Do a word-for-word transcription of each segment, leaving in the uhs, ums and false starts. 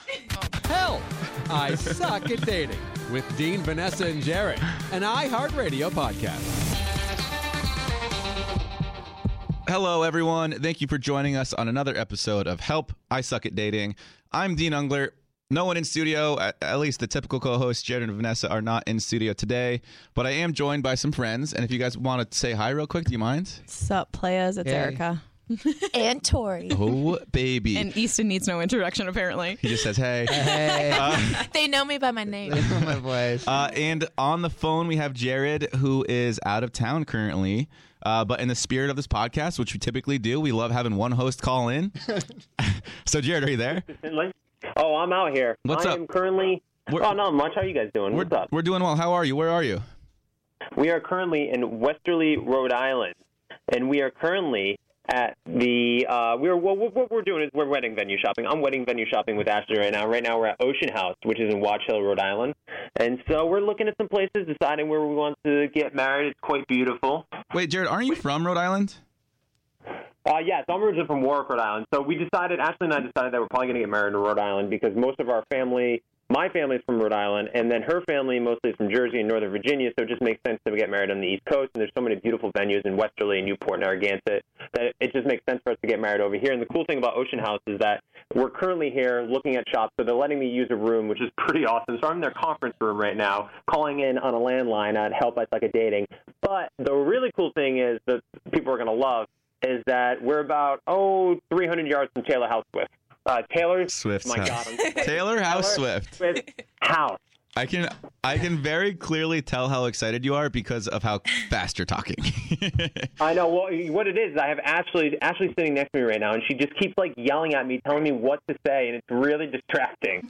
Help! I Suck at Dating with Dean, Vanessa, and Jared, an iHeartRadio podcast. Hello, everyone. Thank you for joining us on another episode of Help, I Suck at Dating. I'm Dean Ungler. No one in studio, at, at least the typical co-hosts, Jared and Vanessa, are not in studio today, but I am joined by some friends, and if you guys want to say hi real quick, do you mind? Sup, players? It's Hey. Erica. And Tori. Oh, baby. And Easton needs no introduction, apparently. He just says, hey. Hey, Uh, They know me by my name. my voice. uh, and on the phone, we have Jared, who is out of town currently. Uh, but in the spirit of this podcast, which we typically do, we love having one host call in. So, Jared, are you there? Oh, I'm out here. What's I up? am currently. We're- oh, not much. How are you guys doing? We're, What's up? we're doing well. How are you? Where are you? We are currently in Westerly, Rhode Island, and we are currently at the. Uh, we're well, what we're doing is we're wedding venue shopping. I'm wedding venue shopping with Ashley right now. Right now we're at Ocean House, which is in Watch Hill, Rhode Island, and so we're looking at some places, deciding where we want to get married. It's quite beautiful. Wait, Jared, aren't you from Rhode Island? Uh, yes, I'm originally from Warwick, Rhode Island. So we decided, Ashley and I decided that we're probably going to get married in Rhode Island because most of our family, my family's from Rhode Island, and then her family mostly is from Jersey and Northern Virginia, so it just makes sense to get married on the East Coast, and there's so many beautiful venues in Westerly and Newport and Narragansett that it just makes sense for us to get married over here. And the cool thing about Ocean House is that we're currently here looking at shops, so they're letting me use a room, which is pretty awesome. So I'm in their conference room right now, calling in on a landline at Help I Suck at Dating. But the really cool thing is that people are going to love is that we're about, oh, three hundred yards from Taylor House Swift. Uh, Taylor's Swift's my house. God, I'm Taylor House Swift. Swift house. I can I can very clearly tell how excited you are because of how fast you're talking. I know. Well, what it is, I have Ashley, Ashley sitting next to me right now, and she just keeps like yelling at me, telling me what to say, and it's really distracting.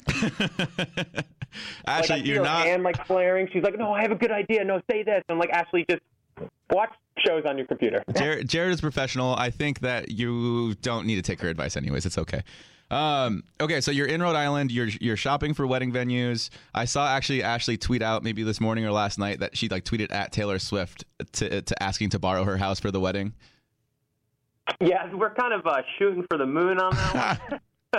Ashley, like, I see you're her not. hand like flaring. She's like, "No, I have a good idea. No, say this." I'm like, Ashley, just watch shows on your computer. Jared, Jared is professional. I think that you don't need to take her advice, anyways. It's okay. Um, okay, so you're in Rhode Island. You're you're shopping for wedding venues. I saw actually Ashley tweet out maybe this morning or last night that she like tweeted at Taylor Swift to to asking to borrow her house for the wedding. Yeah, we're kind of uh, shooting for the moon on that one.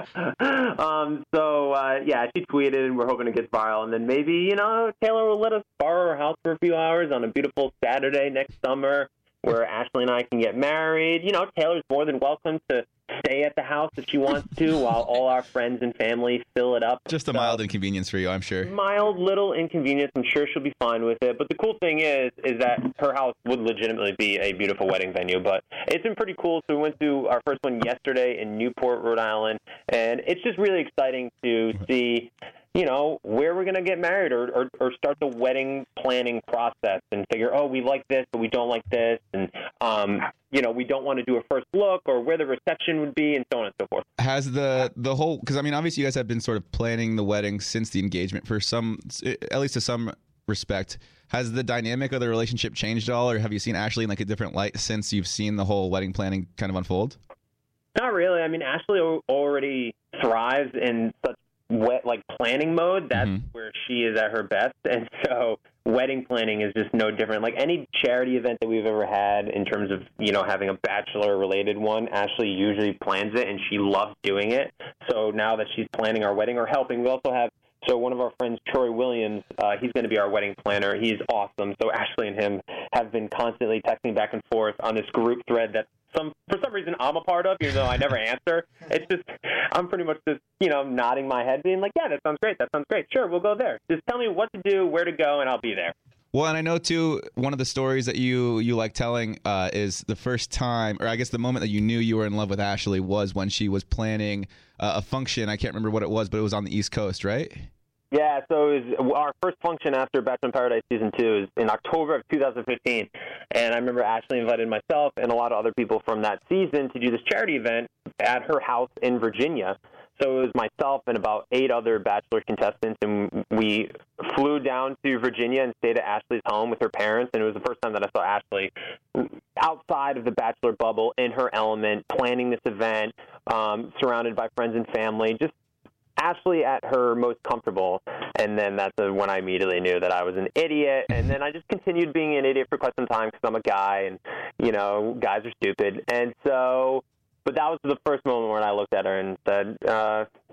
um, so, uh, yeah, she tweeted, and we're hoping it gets viral. And then maybe, you know, Taylor will let us borrow her house for a few hours on a beautiful Saturday next summer where Ashley and I can get married. You know, Taylor's more than welcome to stay at the house if she wants to while all our friends and family fill it up. Just a So, mild inconvenience for you, I'm sure. mild little inconvenience. I'm sure she'll be fine with it. But the cool thing is, is that her house would legitimately be a beautiful wedding venue. But it's been pretty cool. So we went to our first one yesterday in Newport, Rhode Island, and it's just really exciting to see, you know, where we're going to get married or, or, or start the wedding planning process and figure, oh, we like this, but we don't like this. And, um, you know, we don't want to do a first look or where the reception would be and so on and so forth. Has the the whole, because I mean, obviously you guys have been sort of planning the wedding since the engagement for some, at least to some respect. Has the dynamic of the relationship changed at all, or have you seen Ashley in like a different light since you've seen the whole wedding planning kind of unfold? Not really. I mean, Ashley already thrives in such wet like planning mode. That's Mhm. where she is at her best, and so wedding planning is just no different. Like any charity event that we've ever had in terms of, you know, having a bachelor related one, Ashley usually plans it and she loves doing it. So now that she's planning our wedding or helping, we also have so one of our friends, Troy Williams, uh, he's going to be our wedding planner. He's awesome. So Ashley and him have been constantly texting back and forth on this group thread that some for some reason I'm a part of, even though I never answer. It's just I'm pretty much just, you know, nodding my head, being like, yeah, that sounds great. That sounds great. Sure, we'll go there. Just tell me what to do, where to go, and I'll be there. Well, and I know too, one of the stories that you you like telling uh, is the first time, or I guess the moment that you knew you were in love with Ashley was when she was planning uh, a function. I can't remember what it was, but it was on the East Coast, right? Yeah, so it was our first function after Bachelor in Paradise Season two is in October of two thousand fifteen. And I remember Ashley invited myself and a lot of other people from that season to do this charity event at her house in Virginia. So it was myself and about eight other Bachelor contestants, and we flew down to Virginia and stayed at Ashley's home with her parents. And it was the first time that I saw Ashley outside of the Bachelor bubble, in her element, planning this event, um, surrounded by friends and family, just Ashley at her most comfortable. And then that's when I immediately knew that I was an idiot. And then I just continued being an idiot for quite some time because I'm a guy, and, you know, guys are stupid. And so, but that was the first moment when I looked at her and said, uh,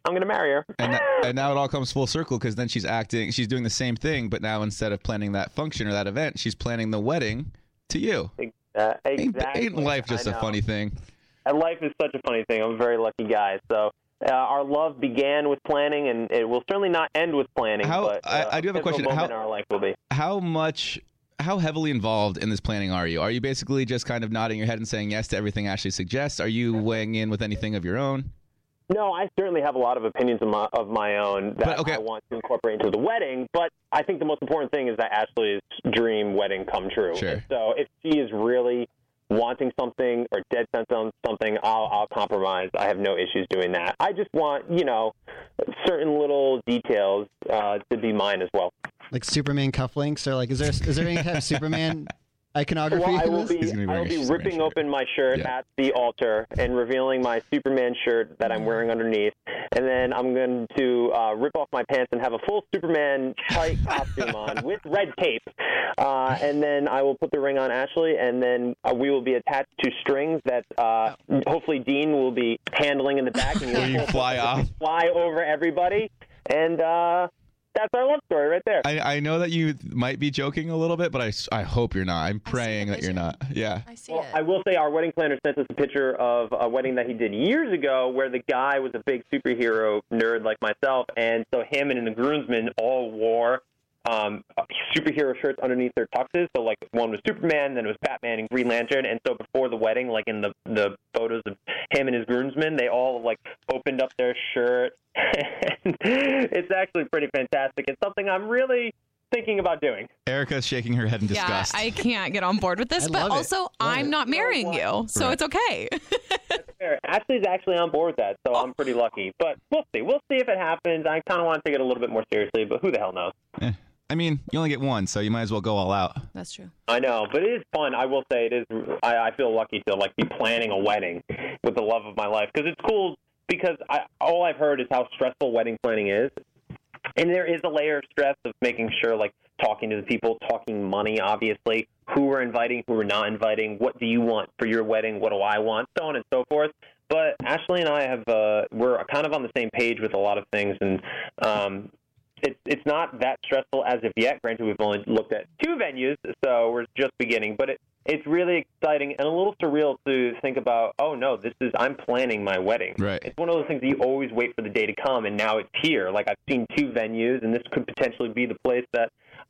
I'm going to marry her. And, that, and now it all comes full circle because then she's acting, she's doing the same thing, but now instead of planning that function or that event, she's planning the wedding to you. Uh, exactly. Ain't, ain't life just a funny thing? And life is such a funny thing. I'm a very lucky guy. So uh, our love began with planning, and it will certainly not end with planning. How, but, uh, I, I do have a question. How, How, in our life will be. how much, how heavily involved in this planning are you? Are you basically just kind of nodding your head and saying yes to everything Ashley suggests? Are you weighing in with anything of your own? No, I certainly have a lot of opinions of my, of my own that But, okay. I want to incorporate into the wedding, but I think the most important thing is that Ashley's dream wedding come true. Sure. And so if she is really wanting something or dead set on something, I'll, I'll compromise. I have no issues doing that. I just want, you know, certain little details uh, to be mine as well. Like Superman cufflinks, or like, is there is there any kind of Superman iconography? Well, I in will this? be, He's gonna be I will wearing a be Superman ripping shirt. open my shirt Yeah. at the altar and revealing my Superman shirt that I'm wearing underneath. And then I'm going to uh, rip off my pants and have a full Superman tight costume on with red tape. Uh, and then I will put the ring on Ashley, and then uh, we will be attached to strings that uh, hopefully Dean will be handling in the back. And Will you fly off? Fly over everybody. And uh, that's our love story right there. I, I know that you might be joking a little bit, but I, s- I hope you're not. I'm the praying that you're vision. not. Yeah. I see Well, it. I will say our wedding planner sent us a picture of a wedding that he did years ago where the guy was a big superhero nerd like myself, and so him and the groomsmen all wore um, superhero shirts underneath their tuxes. So, like, one was Superman, then it was Batman and Green Lantern, and so before the wedding, like in the, the photos of him and his groomsmen, they all, like, opened up their shirt. And it's actually pretty fantastic. It's something I'm really thinking about doing. Erica's shaking her head in Yeah, disgust. I can't get on board with this, I but love it. also Love I'm it. not marrying you, so Right. it's okay. Fair. Ashley's actually on board with that, so I'm pretty lucky. But we'll see. We'll see if it happens. I kind of want to take it a little bit more seriously, but who the hell knows? Eh. I mean, you only get one, so you might as well go all out. That's true. I know, but it is fun. I will say it is. I, I feel lucky to like be planning a wedding with the love of my life because it's cool. Because I, all I've heard is how stressful wedding planning is, and there is a layer of stress of making sure, like talking to the people, talking money, obviously, who we're inviting, who we're not inviting, what do you want for your wedding, what do I want, so on and so forth. But Ashley and I have uh, we're kind of on the same page with a lot of things, and um, it's it's not that stressful as of yet. Granted, we've only looked at two venues, so we're just beginning. But it, it's really exciting and a little surreal to think about. Oh no, this is I'm planning my wedding. Right. It's one of those things that you always wait for the day to come, and now it's here. Like I've seen two venues, and this could potentially be the place that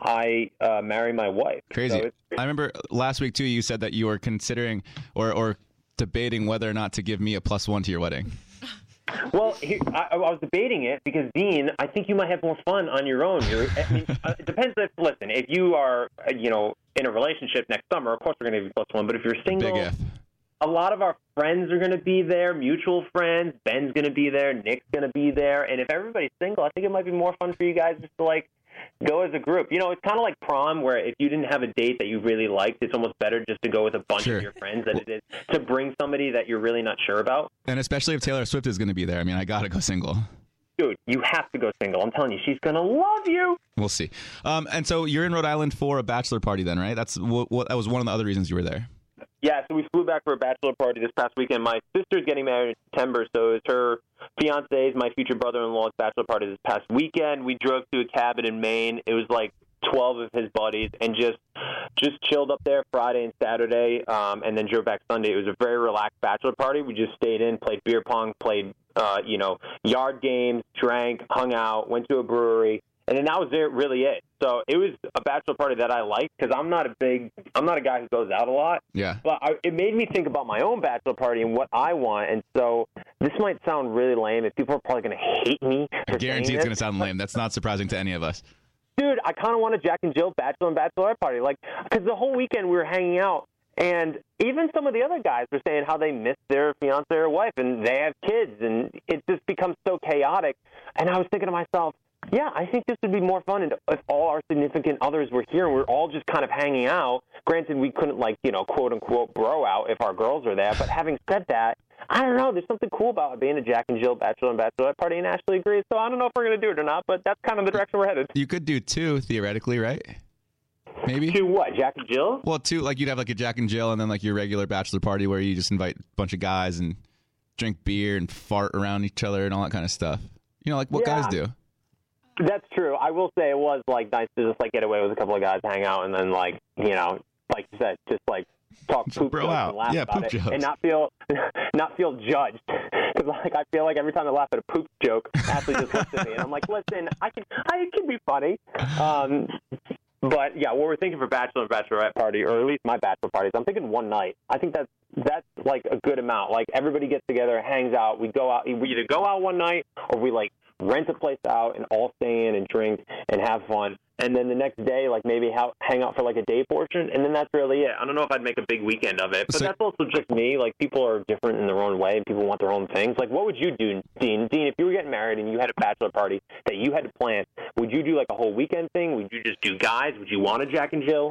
I uh, marry my wife. Crazy. So it's, I remember last week, too, you said that you were considering or, or debating whether or not to give me a plus one to your wedding. Well, here, I, I was debating it because, Dean, I think you might have more fun on your own. You're, I mean, uh, it depends if, listen, if you are, uh, you know, in a relationship next summer, of course we're going to give you plus one. But if you're single, Big F. a lot of our friends are going to be there, mutual friends. Ben's going to be there. Nick's going to be there. And if everybody's single, I think it might be more fun for you guys just to, like, go as a group. You know, it's kind of like prom where if you didn't have a date that you really liked, it's almost better just to go with a bunch Sure. of your friends than it is to bring somebody that you're really not sure about. And especially if Taylor Swift is going to be there. I mean, I got to go single. Dude, you have to go single. I'm telling you, she's going to love you. We'll see. Um, and so you're in Rhode Island for a bachelor party then, right? That's what, what that was one of the other reasons you were there. Yeah, so we flew back for a bachelor party this past weekend. My sister's getting married in September, so it's her fiance's, my future brother-in-law's bachelor party this past weekend. We drove to a cabin in Maine. It was like twelve of his buddies, and just just chilled up there Friday and Saturday, um, and then drove back Sunday. It was a very relaxed bachelor party. We just stayed in, played beer pong, played uh, you know yard games, drank, hung out, went to a brewery. And then that was it, really it. So it was a bachelor party that I liked because I'm not a big, I'm not a guy who goes out a lot. Yeah. But I, it made me think about my own bachelor party and what I want. And so this might sound really lame, and people are probably going to hate me. I For guarantee saying it's this. going to sound lame. That's not surprising to any of us. Dude, I kind of want a Jack and Jill bachelor and bachelorette party, like because the whole weekend we were hanging out. And even some of the other guys were saying how they miss their fiance or wife, and they have kids, and it just becomes so chaotic. And I was thinking to myself, yeah, I think this would be more fun if all our significant others were here and we're all just kind of hanging out. Granted, we couldn't, like, you know, quote-unquote bro out if our girls were there. But having said that, I don't know. There's something cool about being a Jack and Jill bachelor and bachelorette party, and Ashley agrees. So I don't know if we're going to do it or not, but that's kind of the direction we're headed. You could do two, theoretically, right? Maybe? To what, Jack and Jill? Well, two, like you'd have like a Jack and Jill and then like your regular bachelor party where you just invite a bunch of guys and drink beer and fart around each other and all that kind of stuff. You know, like what Yeah. guys do. That's true. I will say it was like nice to just like get away with a couple of guys, hang out, and then like you know, like you said, just like talk Just poop bro jokes out. and laugh Yeah, about poop it, jokes. and not feel not feel judged. Because like I feel like every time I laugh at a poop joke, Ashley just looks at me, and I'm like, listen, I can I can be funny. Um, but yeah, what we're thinking for bachelor and bachelorette party, or at least my bachelor parties, I'm thinking one night. I think that's that's like a good amount. Like everybody gets together, hangs out. We go out. We either go out one night or we like rent a place out and all stay in and drink and have fun. And then the next day, like maybe ha- hang out for like a day portion, and then that's really it. I don't know if I'd make a big weekend of it, but So- that's also just me. Like people are different in their own way, and people want their own things. Like what would you do, Dean? Dean, if you were getting married and you had a bachelor party that you had to plan, would you do like a whole weekend thing? Would you just do guys? Would you want a Jack and Jill?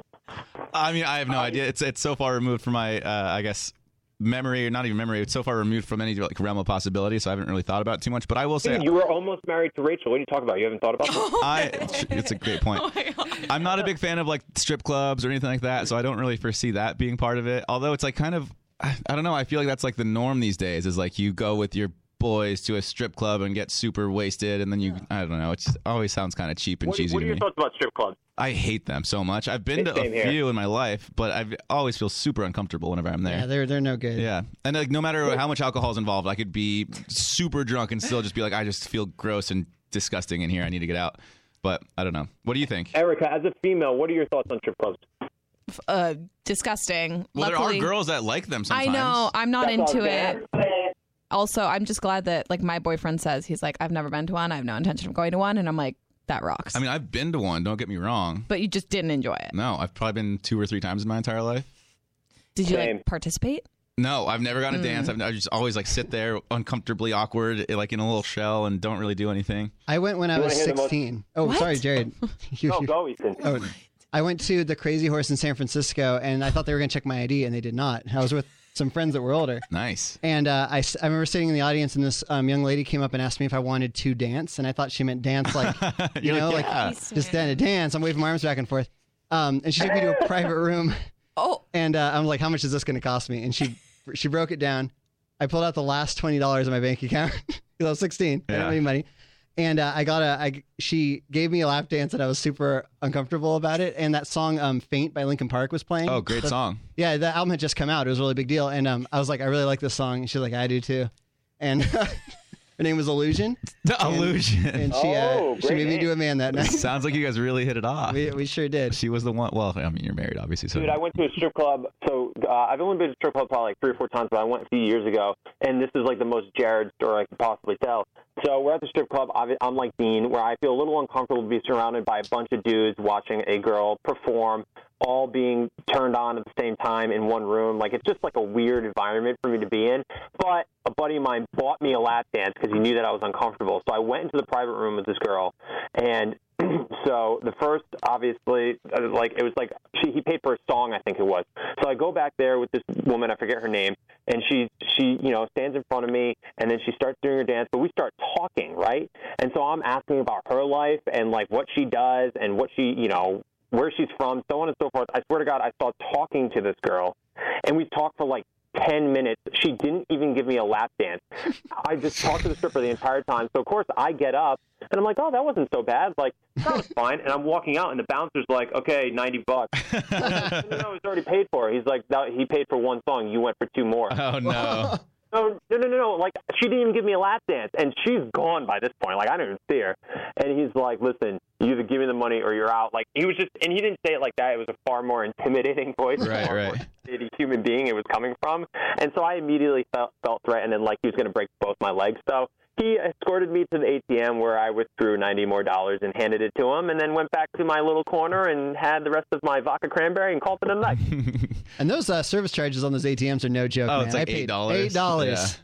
I mean, I have no idea. It's it's so far removed from my, uh, I guess, memory, or not even memory. It's so far removed from any like realm of possibility, so I haven't really thought about it too much. But I will say, Dude, you were almost married to Rachel. What are you talking about? You haven't thought about this? I it's a great point. Oh my God. I'm not a big fan of like strip clubs or anything like that, so I don't really foresee that being part of it. Although it's like kind of, I, I don't know. I feel like that's like the norm these days. Is like you go with your boys to a strip club and get super wasted, and then you, I don't know. It always sounds kind of cheap and What, cheesy what to are your me. thoughts about strip clubs? I hate them so much. I've been to a Same here. few in my life, but I always feel super uncomfortable whenever I'm there. Yeah, they're they're no good. Yeah, and like no matter how much alcohol is involved, I could be super drunk and still just be like, I just feel gross and disgusting in here. I need to get out. But I don't know. What do you think? Erica, as a female, what are your thoughts on strip clubs? Uh, disgusting. Well, Luckily, there are girls that like them I sometimes. know. I'm not That's all into I was it. gonna ask. Also, I'm just glad that like my boyfriend says he's like, I've never been to one. I have no intention of going to one, and I'm like, that rocks. I mean, I've been to one. Don't get me wrong. but you just didn't enjoy it. No, I've probably been two or three times in my entire life. Did you Same. like participate? No, I've never Mm. gone to dance. I've, I just always like sit there uncomfortably awkward, like in a little shell, and don't really do anything. I went when I You was wanna hear the most- sixteen. Oh, What? sorry, Jared. You- No, you- go, Ethan. oh, I went to the Crazy Horse in San Francisco, and I thought they were going to check my I D, and they did not. I was with some friends that were older. Nice. And uh, I, s- I remember sitting in the audience, and this um, young lady came up and asked me if I wanted to dance, and I thought she meant dance like, you You're know, like, like yeah. just then to dance. I'm waving my arms back and forth. Um, and she took me to a private room, Oh, and uh, I'm like, how much is this going to cost me? And she she broke it down. I pulled out the last twenty dollars in my bank account because I was sixteen. I didn't have Yeah. any money. And uh, I got a, I, she gave me a lap dance, and I was super uncomfortable about it. And that song, um, "Faint" by Linkin Park was playing. Oh, great So- song. Yeah, the album had just come out. It was a really big deal. And um, I was like, I really like this song. And she's like, I do too. And her name was Illusion. The illusion. And she, Oh, uh, she great made me name. do a man that night. Sounds like you guys really hit it off. we, we sure did. She was the one. Well, I mean, you're married, obviously. So Dude, I went to a strip club. So uh, I've only been to a strip club probably like three or four times, but I went a few years ago, and this is like the most Jared story I could possibly tell. So we're at the strip club. obvi- I'm like Dean, where I feel a little uncomfortable to be surrounded by a bunch of dudes watching a girl perform, all being turned on at the same time in one room. Like, it's just like a weird environment for me to be in. But a buddy of mine bought me a lap dance because he knew that I was uncomfortable. So I went into the private room with this girl, and so the first, obviously, uh, like it was like she he paid for a song, I think it was. So I go back there with this woman, I forget her name, and she she you know stands in front of me, and then she starts doing her dance, but we start talking, right? And so I'm asking about her life and like what she does and what she you know where she's from, so on and so forth. I swear to God, I started talking to this girl, and we talked for like ten minutes. She didn't even give me a lap dance. I just talked to the stripper the entire time. So, of course, I get up, and I'm like, oh, that wasn't so bad. Like, that was fine. And I'm walking out, and the bouncer's like, okay, ninety bucks. And, you know, it's already paid for. He's like, no, he paid for one song. You went for two more. oh no. No, no, no, no, no. Like, she didn't even give me a lap dance, and she's gone by this point. Like, I didn't even see her. And he's like, listen, you either give me the money or you're out. Like, he was just, and he didn't say it like that. It was a far more intimidating voice. Right, far right. More intimidating human being it was coming from. And so I immediately felt, felt threatened and like he was going to break both my legs. So he escorted me to the A T M where I withdrew ninety more dollars and handed it to him, and then went back to my little corner and had the rest of my vodka cranberry and called it a night. And those uh, service charges on those A T Ms are no joke, Oh, man. it's like I paid eight dollars. eight dollars.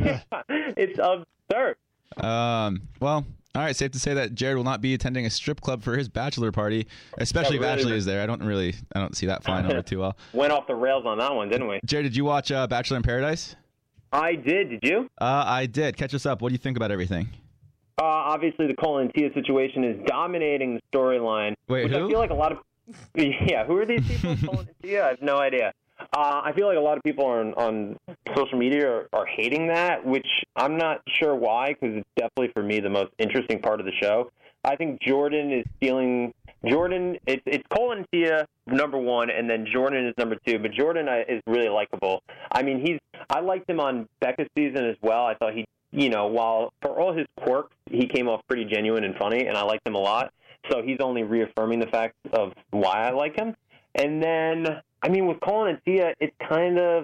It's absurd. Um. Well. All right. Safe to say that Jared will not be attending a strip club for his bachelor party, especially if Yeah, really. Ashley is there. I don't really, I don't see that flying over too well. Went off the rails on that one, didn't we? Jared, did you watch uh, Bachelor in Paradise? I did. Did you? Uh, I did. Catch us up. What do you think about everything? Uh, obviously, the Cole and Tia situation is dominating the storyline. Wait, which who? I feel like a lot of yeah, who are these people? Cole and Tia? I have no idea. Uh, I feel like a lot of people are on, on social media are, are hating that, which I'm not sure why, because it's definitely, for me, the most interesting part of the show. I think Jordan is feeling Jordan. It's it's Cole and Tia number one, and then Jordan is number two. But Jordan is really likable. I mean, he's I liked him on Becca's season as well. I thought he, you know, while for all his quirks, he came off pretty genuine and funny, and I liked him a lot. So he's only reaffirming the fact of why I like him. And then, I mean, with Colin and Tia, it's kind of,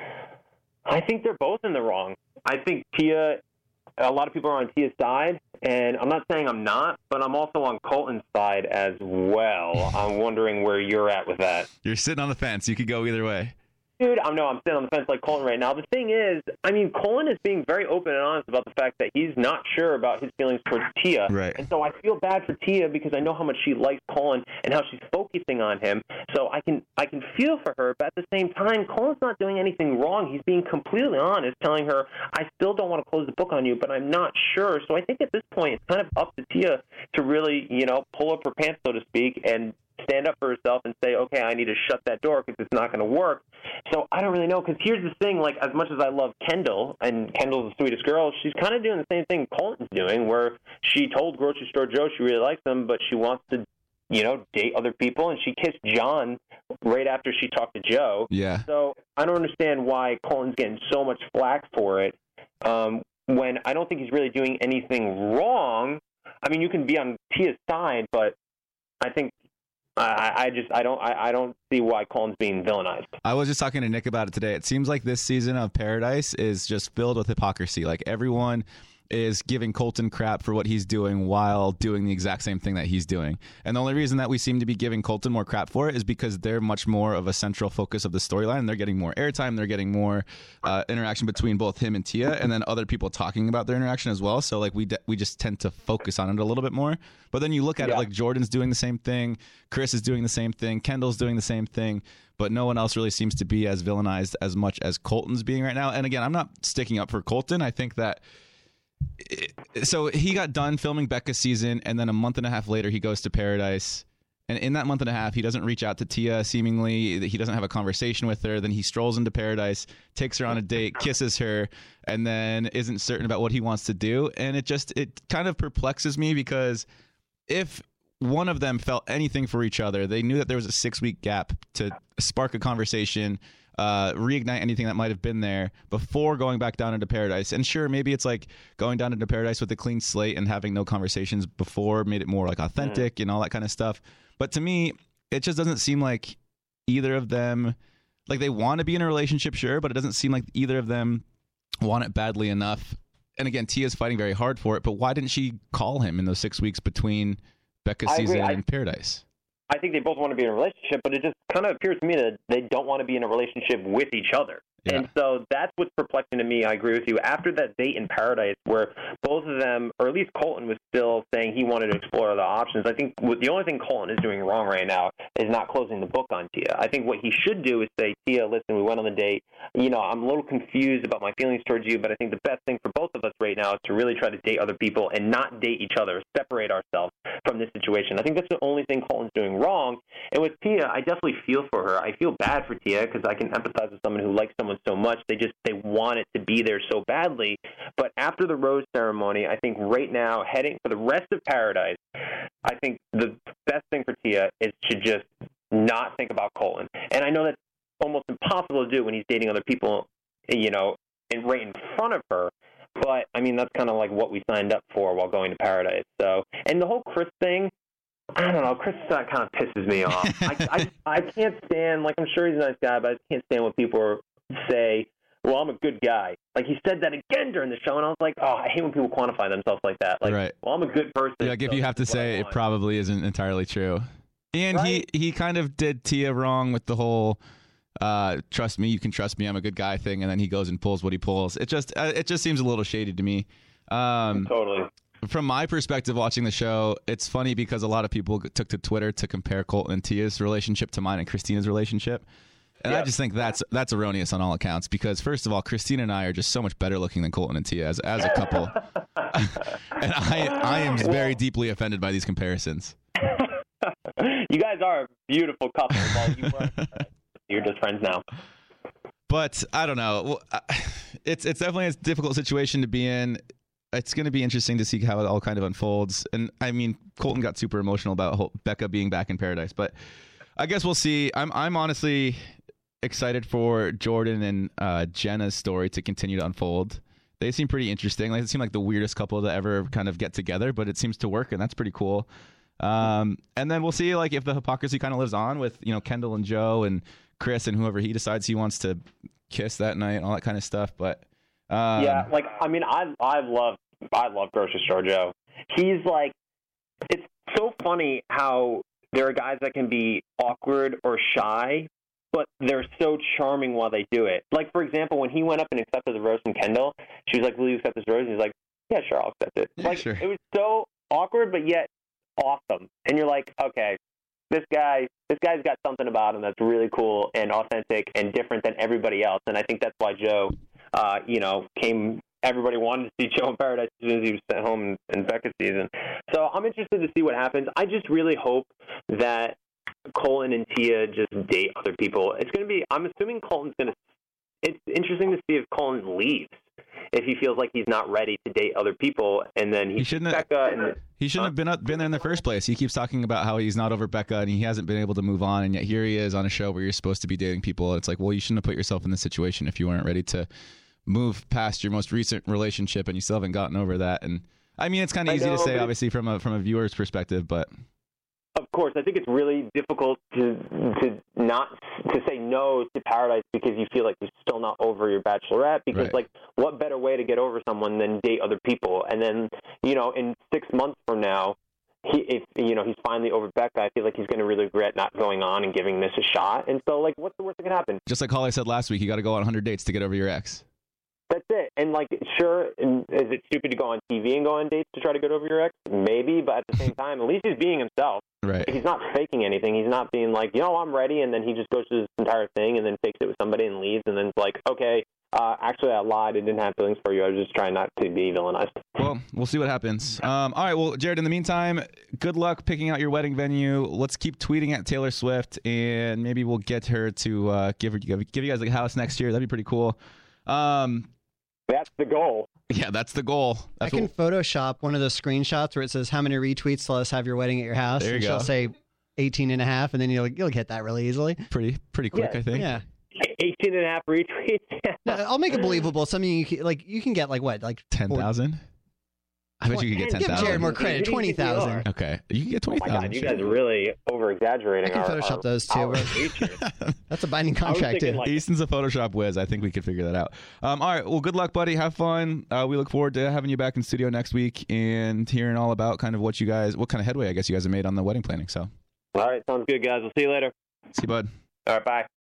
I think they're both in the wrong. I think Tia, a lot of people are on Tia's side, and I'm not saying I'm not, but I'm also on Colton's side as well. I'm wondering where you're at with that. You're sitting on the fence. You could go either way. Dude, I know I'm sitting on the fence like Colin right now. The thing is, I mean, Colin is being very open and honest about the fact that he's not sure about his feelings towards Tia. Right. And so I feel bad for Tia because I know how much she likes Colin and how she's focusing on him. So I can I can feel for her, but at the same time, Colin's not doing anything wrong. He's being completely honest, telling her, I still don't want to close the book on you, but I'm not sure. So I think at this point, it's kind of up to Tia to really, you know, pull up her pants, so to speak, and stand up for herself and say, okay, I need to shut that door because it's not going to work. So I don't really know, because here's the thing, like, as much as I love Kendall, and Kendall's the sweetest girl, she's kind of doing the same thing Colton's doing, where she told Grocery Store Joe she really likes him, but she wants to, you know, date other people, and she kissed John right after she talked to Joe. Yeah. So I don't understand why Colton's getting so much flack for it, um, when I don't think he's really doing anything wrong. I mean, you can be on Tia's side, but I think I, I just I don't I, I don't see why Colin's being villainized. I was just talking to Nick about it today. It seems like this season of Paradise is just filled with hypocrisy. Like, everyone is giving Colton crap for what he's doing while doing the exact same thing that he's doing. And the only reason that we seem to be giving Colton more crap for it is because they're much more of a central focus of the storyline. They're getting more airtime. They're getting more uh, interaction between both him and Tia, and then other people talking about their interaction as well. So, like, we de- we just tend to focus on it a little bit more. But then you look at yeah. it, like, Jordan's doing the same thing. Chris is doing the same thing. Kendall's doing the same thing. But no one else really seems to be as villainized as much as Colton's being right now. And again, I'm not sticking up for Colton. I think that so he got done filming Becca's season, and then a month and a half later he goes to Paradise, and in that month and a half he doesn't reach out to Tia. Seemingly he doesn't have a conversation with her. Then he strolls into Paradise, takes her on a date, kisses her, and then isn't certain about what he wants to do. And it just it kind of perplexes me, because if one of them felt anything for each other, they knew that there was a six week gap to spark a conversation, uh, reignite anything that might have been there before going back down into Paradise. And sure, maybe it's like going down into Paradise with a clean slate and having no conversations before made it more like authentic mm. and all that kind of stuff. But to me, it just doesn't seem like either of them, like, they want to be in a relationship, sure, but it doesn't seem like either of them want it badly enough. And again, Tia's fighting very hard for it, but why didn't she call him in those six weeks between Becca's season I, and Paradise? I think they both want to be in a relationship, but it just kind of appears to me that they don't want to be in a relationship with each other. Yeah. And so that's what's perplexing to me. I agree with you. After that date in Paradise, where both of them, or at least Colton, was still saying he wanted to explore other options, I think the only thing Colton is doing wrong right now is not closing the book on Tia. I think what he should do is say, Tia, listen, we went on the date. You know, I'm a little confused about my feelings towards you, but I think the best thing for both of us right now is to really try to date other people and not date each other, separate ourselves from this situation. I think that's the only thing Colton's doing wrong. And with Tia, I definitely feel for her. I feel bad for Tia because I can empathize with someone who likes someone so much. They just they want it to be there so badly. But after the rose ceremony, I think right now, heading for the rest of Paradise, I think the best thing for Tia is to just not think about Colton. And I know that's almost impossible to do when he's dating other people, you know, and right in front of her. But, I mean, that's kind of like what we signed up for while going to Paradise. So, and the whole Chris thing, I don't know. Chris that kind of pisses me off. I, I I can't stand, like, I'm sure he's a nice guy, but I can't stand when people say, well, I'm a good guy. Like, he said that again during the show, and I was like, oh, I hate when people quantify themselves like that. Like, right. well, I'm a good person. Yeah, like, if so you have to say it probably isn't entirely true. And right? he, he kind of did Tia wrong with the whole uh, trust me, you can trust me, I'm a good guy thing, and then he goes and pulls what he pulls. It just uh, it just seems a little shady to me. Um, totally. From my perspective watching the show, it's funny because a lot of people took to Twitter to compare Colton and Tia's relationship to mine and Christina's relationship. And yep. I just think that's that's erroneous on all accounts because, first of all, Christina and I are just so much better looking than Colton and Tia as, as a couple. And I I am very deeply offended by these comparisons. You guys are a beautiful couple. Well, you were, you're just friends now. But I don't know. Well, I- It's it's definitely a difficult situation to be in. It's going to be interesting to see how it all kind of unfolds. And I mean, Colton got super emotional about whole, Becca being back in paradise, but I guess we'll see. I'm I'm honestly excited for Jordan and uh, Jenna's story to continue to unfold. They seem pretty interesting. Like, they seem like the weirdest couple to ever kind of get together, but it seems to work, and that's pretty cool. Um, and then we'll see like if the hypocrisy kind of lives on with, you know, Kendall and Joe and Chris and whoever he decides he wants to kiss that night and all that kind of stuff. But um, yeah, like I mean, I I love I love Grocery Store Joe. He's like, it's so funny how there are guys that can be awkward or shy, but they're so charming while they do it. Like, for example, when he went up and accepted the rose from Kendall, she was like, "Will you accept this rose?" And he's like, "Yeah, sure, I'll accept it." Yeah, like, sure. It was so awkward, but yet awesome. And you're like, okay, this guy, this guy's got something about him that's really cool and authentic and different than everybody else. And I think that's why Joe, uh, you know, came. Everybody wanted to see Joe in Paradise as soon as he was sent home in, in Becca's season. So I'm interested to see what happens. I just really hope that Colton and Tia just date other people. It's going to be, I'm assuming Colton's going to, it's interesting to see if Colton leaves, if he feels like he's not ready to date other people, and then he, He shouldn't have- Becca and, he shouldn't have been up, been there in the first place. He keeps talking about how he's not over Becca and he hasn't been able to move on, and yet here he is on a show where you're supposed to be dating people. It's like, well, you shouldn't have put yourself in this situation if you weren't ready to move past your most recent relationship, and you still haven't gotten over that. And I mean, it's kind of I easy know, to say, but- obviously, from a from a viewer's perspective, but of course, I think it's really difficult to to not to say no to Paradise because you feel like you're still not over your Bachelorette. Because Right. like, what better way to get over someone than date other people? And then, you know, in six months from now, he if you know he's finally over Becca, I feel like he's going to really regret not going on and giving this a shot. And so, like, what's the worst that can happen? just like Holly said last week, you got to go on one hundred dates to get over your ex. That's it. And like, sure, and is it stupid to go on T V and go on dates to try to get over your ex? Maybe, but at the same time, at least he's being himself. Right. He's not faking anything. He's not being like, you know, I'm ready, and then he just goes through this entire thing and then fakes it with somebody and leaves, and then it's like, okay, uh, actually, I lied. I didn't have feelings for you. I was just trying not to be villainized. Well, we'll see what happens. Um, all right. Well, Jared, in the meantime, good luck picking out your wedding venue. Let's keep tweeting at Taylor Swift, and maybe we'll get her to uh, give her give, give you guys a house next year. That'd be pretty cool. Um, That's the goal. yeah, that's the goal. I That's can what, Photoshop one of those screenshots where it says how many retweets to let us have your wedding at your house. There you and go. she'll say eighteen and a half, and then you'll you'll get that really easily. pretty pretty quick, Yeah. I think. Yeah. eighteen and a half retweets. No, I'll make it believable. Something you can, like you can get like what like Ten thousand. I bet you could get ten Give thousand. Jared more credit. Twenty thousand. Okay, you can get twenty Oh my thousand. God, you guys are really over-exaggerating. I can our, Photoshop our, those too. our We're- features. That's a binding I was contract thinking, too. like, Easton's a Photoshop whiz. I think we could figure that out. Um, all right. Well, good luck, buddy. Have fun. Uh, we look forward to having you back in studio next week and hearing all about kind of what you guys, what kind of headway I guess you guys have made on the wedding planning. So, All right, sounds good, guys. We'll see you later. see you, bud. All right, bye.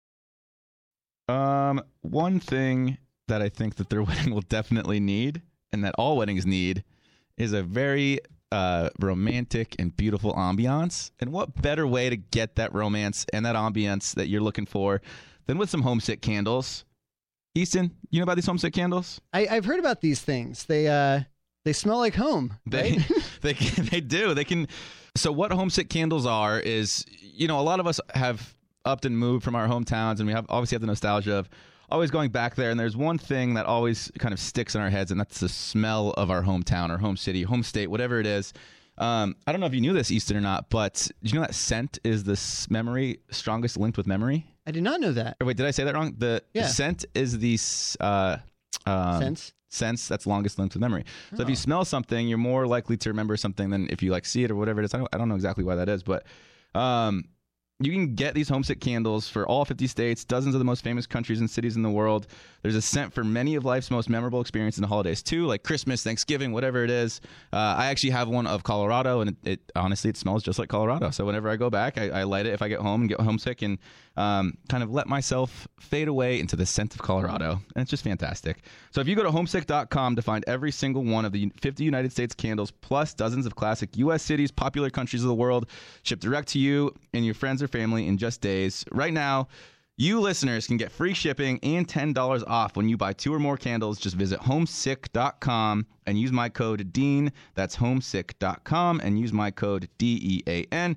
Um, one thing that I think that their wedding will definitely need, and that all weddings need, is a very uh, romantic and beautiful ambiance. And what better way to get that romance and that ambiance that you're looking for than with some homesick candles? Easton, you know about these homesick candles? I, I've heard about these things. They uh they smell like home. They right? they can, they do. They can. So what homesick candles are is, you know, a lot of us have upped and moved from our hometowns, and we have obviously have the nostalgia of always going back there. And there's one thing that always kind of sticks in our heads, and that's the smell of our hometown or home city, home state, whatever it is. Um, I don't know if you knew this, Easton, or not, but do you know that scent is the s- memory strongest linked with memory? I did not know that. Or wait, did I say that wrong? The, the Yeah. scent is the s- uh, um, Sense. sense that's longest linked with memory. So if Oh. you smell something, you're more likely to remember something than if you like see it or whatever it is. I don't, I don't know exactly why that is, but um, you can get these homesick candles for all fifty states, dozens of the most famous countries and cities in the world. There's a scent for many of life's most memorable experiences in the holidays too, like Christmas, Thanksgiving, whatever it is. Uh, I actually have one of Colorado, and it, it honestly it smells just like Colorado. So whenever I go back, I, I light it if I get home and get homesick, and um, kind of let myself fade away into the scent of Colorado, and it's just fantastic. So if you go to homesick dot com to find every single one of the fifty United States candles, plus dozens of classic U S cities, popular countries of the world, shipped direct to you and your friends or family in just days. Right now, you listeners can get free shipping and ten dollars off when you buy two or more candles. Just visit homesick dot com and use my code DEAN. That's homesick dot com and use my code D E A N.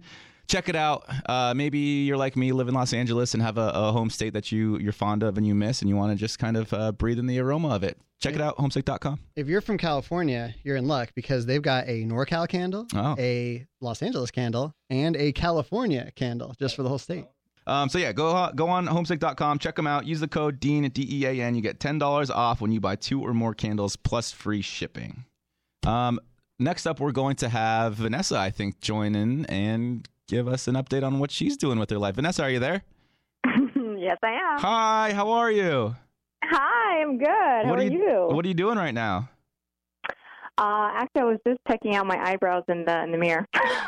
check it out. Uh, maybe you're like me, live in Los Angeles and have a, a home state that you, you're fond of and you miss, and you want to just kind of uh, breathe in the aroma of it. Check it out, homesick dot com. If you're from California, you're in luck because they've got a NorCal candle, Oh. a Los Angeles candle, and a California candle just for the whole state. Um, so, yeah, go go on homesick dot com. Check them out. Use the code DEAN, D E A N. You get ten dollars off when you buy two or more candles plus free shipping. Um, next up, we're going to have Vanessa, I think, join in and give us an update on what she's doing with her life. Vanessa, are you there? Yes, I am. Hi, how are you? Hi, I'm good. How what are you? What are you doing right now? Uh, actually, I was just checking out my eyebrows in the in the mirror.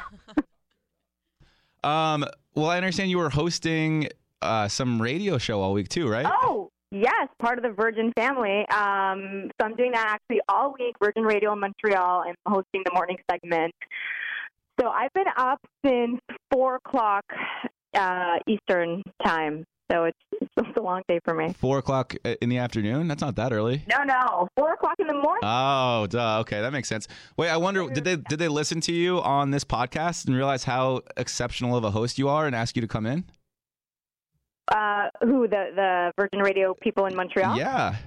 um, well, I understand you were hosting uh, some radio show all week too, right? Oh, yes, part of the Virgin family. Um, so I'm doing that actually all week. Virgin Radio in Montreal, and hosting the morning segment. So I've been up since four o'clock uh, Eastern time. So it's, it's a long day for me. Four o'clock in the afternoon? That's not that early. No, no, four o'clock in the morning. Oh, duh. Okay, that makes sense. Wait, I wonder, did they did they listen to you on this podcast and realize how exceptional of a host you are and ask you to come in? Uh, who the the Virgin Radio people in Montreal? Yeah.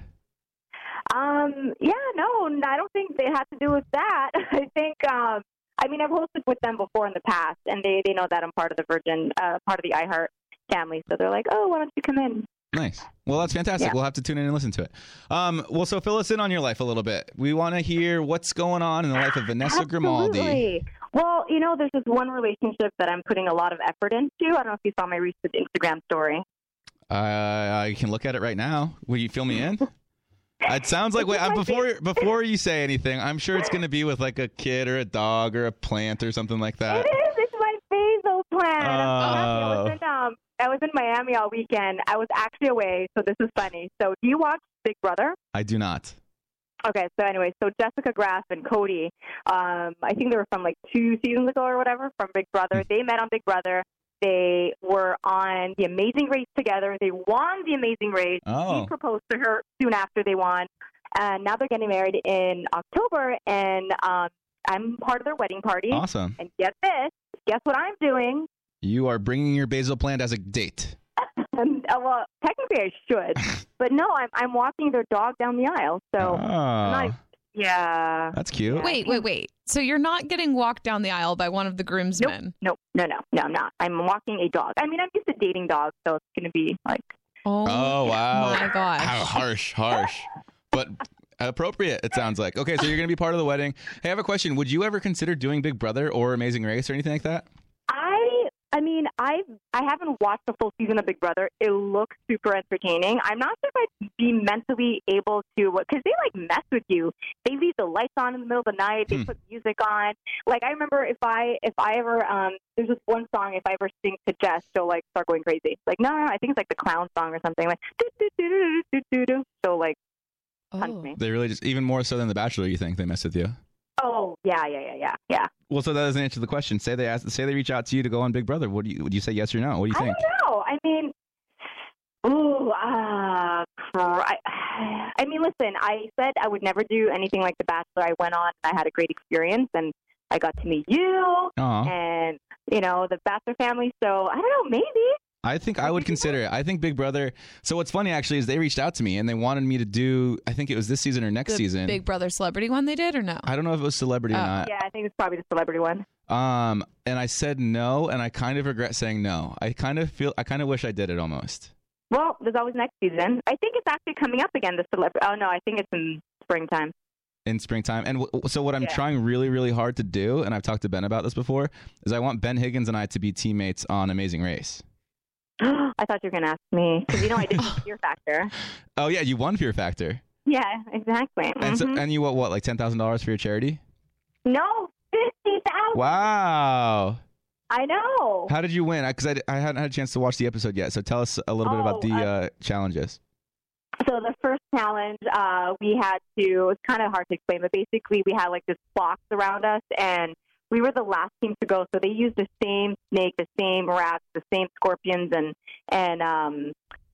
Um. Yeah. No, I don't think they had to do with that. I think. Um. I mean, I've hosted with them before in the past, and they they know that I'm part of the Virgin, uh, part of the iHeart family. So they're like, oh, why don't you come in? Nice. Well, that's fantastic. Yeah. We'll have to tune in and listen to it. Um, well, so fill us in on your life a little bit. We want to hear what's going on in the life of Vanessa Grimaldi. Absolutely. Well, you know, there's this one relationship that I'm putting a lot of effort into. I don't know if you saw my recent Instagram story. Uh, I can look at it right now. Will you fill me in? It sounds like wait, uh, before before you say anything, I'm sure it's going to be with like a kid or a dog or a plant or something like that. It is. It's my basil plant. Oh. I was in um, I was in Miami all weekend. I was actually away, so this is funny. So, do you watch Big Brother? I do not. Okay, so anyway, so Jessica Graff and Cody, um, I think they were from like two seasons ago or whatever from Big Brother. They met on Big Brother. They were on The Amazing Race together. They won The Amazing Race. Oh. He proposed to her soon after they won. And now they're getting married in October, and um, I'm part of their wedding party. Awesome. And get this, guess what I'm doing? You are bringing your basil plant as a date. And, uh, well, technically I should, but no, I'm I'm walking their dog down the aisle. So, Oh. I'm not, yeah. That's cute. Wait, wait, wait. So you're not getting walked down the aisle by one of the groomsmen? Nope, no, no, no, I'm not. I'm walking a dog. I mean, I'm used to dating dogs, so it's going to be like. Oh, Oh, wow. my gosh. How harsh, harsh. But appropriate, it sounds like. Okay, so you're going to be part of the wedding. Hey, I have a question. Would you ever consider doing Big Brother or Amazing Race or anything like that? I, I mean, I I haven't watched the full season of Big Brother. It looks super entertaining. I'm not sure if I'd be mentally able to, because they like mess with you. They leave the lights on in the middle of the night. They Hmm. put music on. Like I remember if I if I ever um there's this one song if I ever sing to Jess, she'll like start going crazy. Like no, no, no I think it's like the clown song or something. Like do do do do do do do. So like punch Oh. me. They really just, even more so than The Bachelor, you think they mess with you? Oh yeah yeah yeah yeah yeah. Well, so that doesn't answer the question. Say they ask, say they reach out to you to go on Big Brother. What do you, would you say yes or no? What do you I think? don't know. I mean, ooh, uh, I, I mean, listen, I said I would never do anything like The Bachelor. I went on and I had a great experience, and I got to meet you Aw. and, you know, the Bachelor family. So, I don't know, maybe. I think I would consider it. I think Big Brother. So what's funny actually is they reached out to me and they wanted me to do. I think it was this season or next The season. Big Brother celebrity one they did or no? I don't know if it was celebrity or Oh. not. Yeah, I think it's probably the celebrity one. Um, and I said no, and I kind of regret saying no. I kind of feel. I kind of wish I did it almost. Well, there's always next season. I think it's actually coming up again, the celebrity. Oh, no, I think it's in springtime. In springtime. And w- so what I'm Yeah. trying really, really hard to do, and I've talked to Ben about this before, is I want Ben Higgins and I to be teammates on Amazing Race. I thought you were going to ask me because, you know, I did Fear Factor. Oh yeah, you won Fear Factor. Yeah, exactly. And so, Mhm. and you what? What like ten thousand dollars for your charity? No, fifty thousand. Wow. I know. How did you win? Because I, I, I hadn't had a chance to watch the episode yet. So tell us a little bit about Oh, the uh, uh, challenges. So the first challenge, uh, we had to, it's kind of hard to explain, but basically we had like this box around us, and we were the last team to go. So they used the same snake, the same rats, the same scorpions, and and um,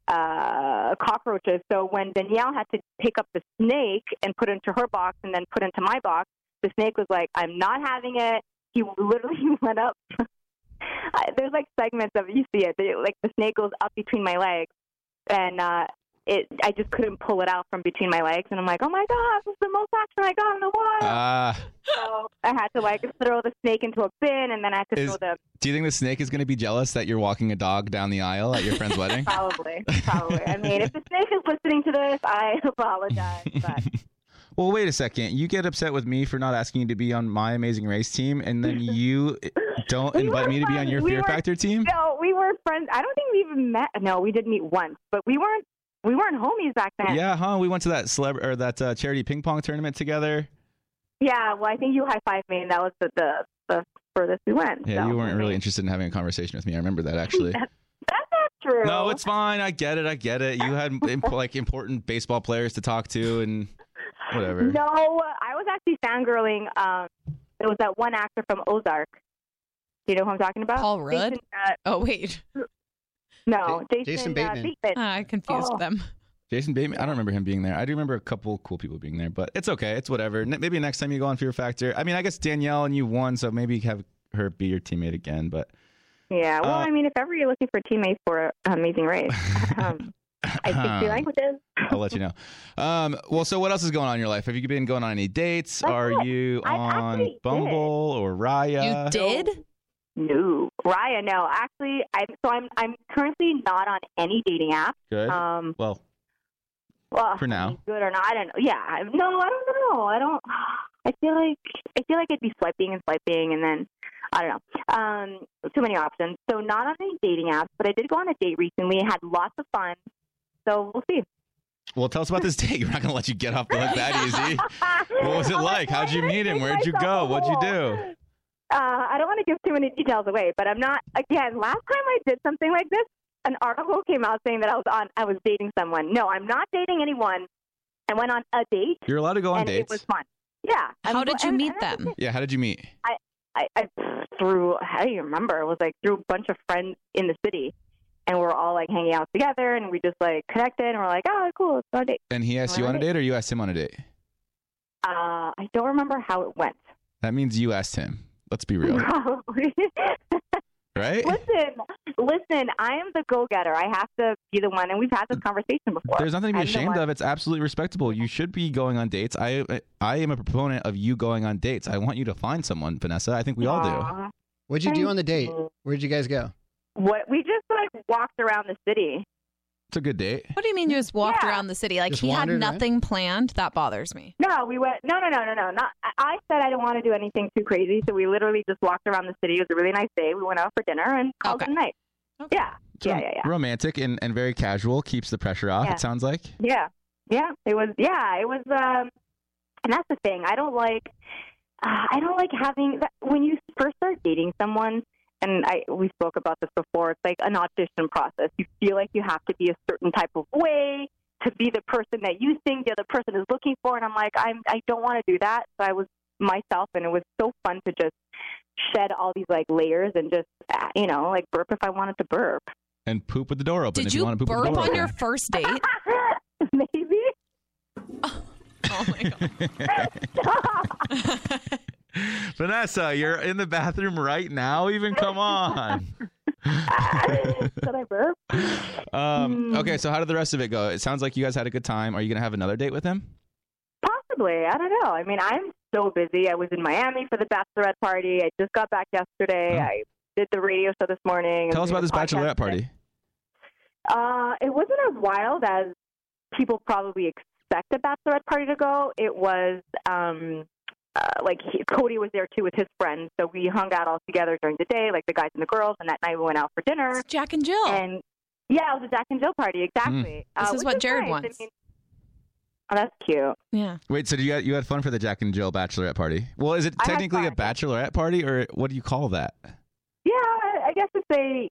uh, cockroaches. So when Danielle had to pick up the snake and put it into her box and then put it into my box, the snake was like, I'm not having it. He literally went up I, there's like segments of you see it. They, like the snake goes up between my legs, and uh, it. I just couldn't pull it out from between my legs, and I'm like, oh my god, this is the most action I got in a while. Ah. So I had to like throw the snake into a bin, and then I had to Is- throw the. Do you think the snake is going to be jealous that you're walking a dog down the aisle at your friend's wedding? Probably, probably. I mean, if the snake is listening to this, I apologize. But Well, wait a second. You get upset with me for not asking you to be on my Amazing Race team, and then you don't We invite were me to be on friends. your We Fear were- Factor team? no, we were friends. I don't think we even met. No, we did meet once, but we weren't. We weren't homies back then. Yeah, huh? We went to that celeb or that uh, charity ping pong tournament together. Yeah. Well, I think you high fived me, and that was the the, the furthest we went. Yeah, so. you weren't really interested in having a conversation with me. I remember that actually. That's not true. No, it's fine. I get it. I get it. You had imp- like important baseball players to talk to and whatever. No, I was actually fangirling. Um, there was that one actor from Ozark. Do you know who I'm talking about? Paul Rudd? Jason, uh, Oh, wait. no, Ja- Jason, Jason uh, Bateman. Bateman. I confused Oh. them. Jason Bateman. I don't remember him being there. I do remember a couple cool people being there, but it's okay. It's whatever. N- maybe next time you go on Fear Factor. I mean, I guess Danielle and you won, so maybe have her be your teammate again. But Yeah. Well, Uh, I mean, if ever you're looking for teammates for Amazing Race, um, I speak three languages. I'll let you know. Um, well, so what else is going on in your life? Have you been going on any dates? That's Are it. you I on actually Bumble did. or Raya? You did? No, Raya. No, actually, I'm so I'm I'm currently not on any dating app. Good. Um, well, well, for now. good or not, I don't. Yeah, I- no, I don't know. I don't. I feel like I feel like I'd be swiping and swiping, and then I don't know. Um, too many options. So not on any dating apps, but I did go on a date recently. Had lots of fun. So we'll see. Well, tell us about this date. We're not going to let you get off the hook that easy. What was it I'm like? How'd you why did I meet him? dig Where'd you myself go? a What'd you hole? do? Uh, I don't want to give too many details away, but I'm not. Again, last time I did something like this, an article came out saying that I was on. I was dating someone. No, I'm not dating anyone. I went on a date, You're allowed to go on and dates. it was fun. Yeah. How I'm- did you and- meet and that's them? Yeah, how did you meet? I, I through. How do you remember? It was like through a bunch of friends in the city, and we're all like hanging out together, and we just like connected, and we're like, oh, cool, let's go on a date. And he asked you on a date or you asked him on a date? Uh, I don't remember how it went. That means you asked him. Let's be real. Probably. Right? Listen, listen, I am the go-getter. I have to be the one, and we've had this conversation before. There's nothing to be I'm the ashamed one. of. It's absolutely respectable. You should be going on dates. I I am a proponent of you going on dates. I want you to find someone, Vanessa. I think we all do. Aw. What'd you do Thank on the date? you. Where'd you guys go? What we just like walked around the city. It's a good date. What do you mean you just walked Yeah. around the city? Like Just he had wandered, right? nothing planned? That bothers me. No, we went. No, no, no, no, no. Not. I- I said I didn't want to do anything too crazy, so we literally just walked around the city. It was a really nice day. We went out for dinner and called Okay. it a night. Okay. Yeah, It's yeah, rom- yeah, yeah, Romantic and, and very casual. Keeps the pressure off, Yeah. it sounds like. yeah, yeah. It was. Yeah, it was. Um, and that's the thing. I don't like. Uh, I don't like having when you first start dating someone. And I, we spoke about this before. It's like an audition process. You feel like you have to be a certain type of way to be the person that you think the other person is looking for. And I'm like, I'm, I don't want to do that. So I was myself, and it was so fun to just shed all these like layers and just, uh, you know, like burp if I wanted to burp. And poop with the door open Did if you, you want to poop with burp the door on open. your first date? Maybe. Oh my god. Vanessa, you're in the bathroom right now. Even come on. Did I burp? Um, Hmm. okay, so how did the rest of it go? It sounds like you guys had a good time. Are you gonna have another date with him? Possibly. I don't know. I mean, I'm so busy. I was in Miami for the bachelorette party. I just got back yesterday. Oh. I did the radio show this morning. Tell I us was about this doing a podcast bachelorette party. Uh, it wasn't as wild as people probably expect a bachelorette party to go. It was um, uh, like he, Cody was there too with his friends, so we hung out all together during the day, like the guys and the girls. And that night we went out for dinner. It's Jack and Jill. And yeah, it was a Jack and Jill party, exactly. This uh, is which what is Jared nice. wants. I mean, oh, that's cute. yeah. Wait, so you had, you had fun for the Jack and Jill bachelorette party? Well, is it I had technically a fun. bachelorette party, or what do you call that? Yeah, I guess it's a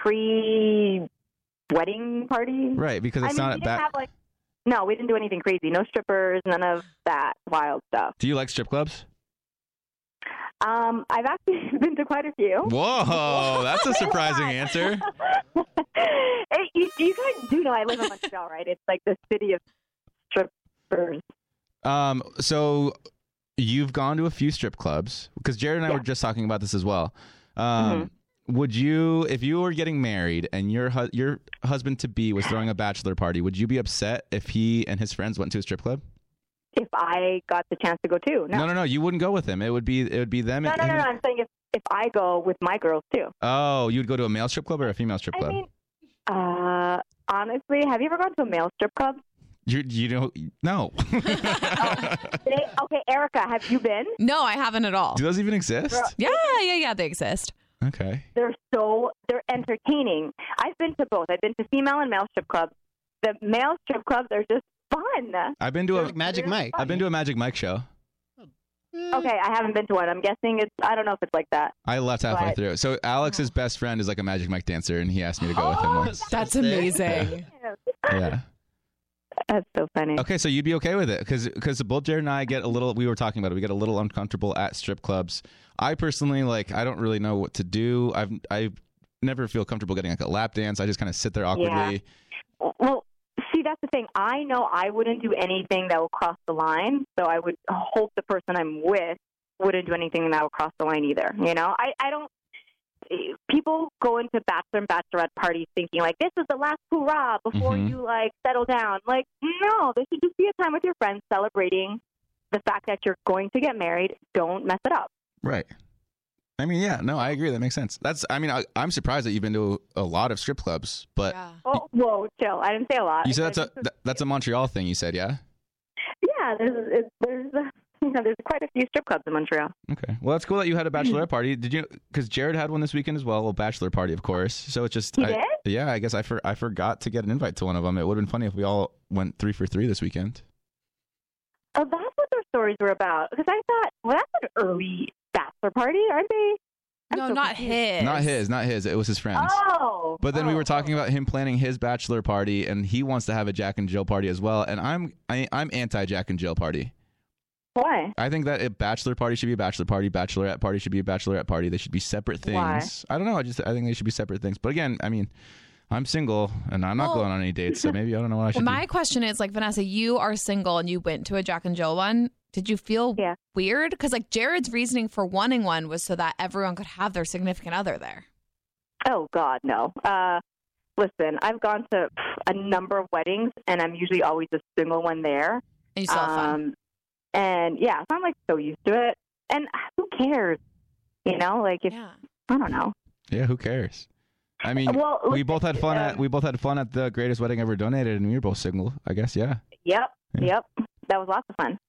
pre-wedding party. Right, because I it's mean, not we a didn't back. have like. No, we didn't do anything crazy. No strippers, none of that wild stuff. Do you like strip clubs? Um, I've actually been to quite a few. Whoa, that's a surprising answer. Hey, you, you guys do know I live in Montreal, right? It's like the city of strippers. Um, so you've gone to a few strip clubs because Jared and I Yeah. were just talking about this as well. Um, would you, if you were getting married and your hu- your husband to be was throwing a bachelor party, would you be upset if he and his friends went to a strip club? If I got the chance to go too. No, No, no, no. You wouldn't go with him. It would be it would be them. no, and no, no, him- no. I'm saying if, if I go with my girls too. Oh, you would go to a male strip club or a female strip I club? mean, uh, honestly, have you ever gone to a male strip club? you you don't no. They, okay, Erica, have you been? No, I haven't at all. Do those even exist? Girl. Yeah, yeah, yeah. They exist. Okay. They're so they're entertaining. I've been to both. I've been to female and male strip clubs. The male strip clubs are just fun. I've been to a Like Magic Mike. I've been to a Magic Mike show. Okay, I haven't been to one. I'm guessing it's. I don't know if it's like that. I left halfway But- through. So Alex's best friend is like a Magic Mike dancer, and he asked me to go with him once. That's amazing. Yeah. That's so funny. Okay, so you'd be okay with it because because both Jared and I get a little. We were talking about it. We get a little uncomfortable at strip clubs. I personally like. I don't really know what to do. I've I never feel comfortable getting like a lap dance. I just kind of sit there awkwardly. Well, see, that's the thing. I know I wouldn't do anything that will cross the line, so I would hope the person I'm with wouldn't do anything that will cross the line either. You know, I, I don't. People go into bachelor and bachelorette parties thinking like this is the last hurrah before Mhm. you like settle down. Like, no, this should just be a time with your friends celebrating the fact that you're going to get married. Don't mess it up. Right. I mean, yeah, no, I agree. That makes sense. That's. I mean, I, I'm surprised that you've been to a lot of strip clubs, but Yeah. Oh, whoa, chill. I didn't say a lot. you I said that's a this is- that- that's a Montreal thing. You said, yeah. yeah. There's it's, there's uh, you know there's quite a few strip clubs in Montreal. Okay. Well, that's cool that you had a bachelorette party. Did you? Because Jared had one this weekend as well, a bachelor party, of course. So it's just. He I, did? Yeah, I guess I for, I forgot to get an invite to one of them. It would have been funny if we all went three for three this weekend. Oh, that's what their stories were about. Because I thought, well, that's an early bachelor party, aren't they? I'm No, so not confused. his. Not his, not his. It was his friends. Oh. But then we oh, were talking oh. about him planning his bachelor party, and he wants to have a Jack and Jill party as well. And I'm I, I'm anti Jack and Jill party. Why? I think that a bachelor party should be a bachelor party, bachelorette party should be a bachelorette party. They should be separate things. Why? I don't know. I just I think they should be separate things. But again, I mean, I'm single and I'm not Well- going on any dates, so maybe I don't know what I should My do. question is like, Vanessa, you are single and you went to a Jack and Jill one. Did you feel Yeah. weird? Because like Jared's reasoning for wanting one was so that everyone could have their significant other there. Oh, God, no. Uh, listen, I've gone to pff, a number of weddings, and I'm usually always the single one there. And you still have fun. Um, and, yeah, so I'm, like, so used to it. And who cares? You know, like, if, Yeah. I don't know. Yeah, who cares? I mean, Well, we listen, both had fun at um, we both had fun at the greatest wedding ever donated, and we were both single. I guess, yeah. Yep, Yeah. yep. That was lots of fun.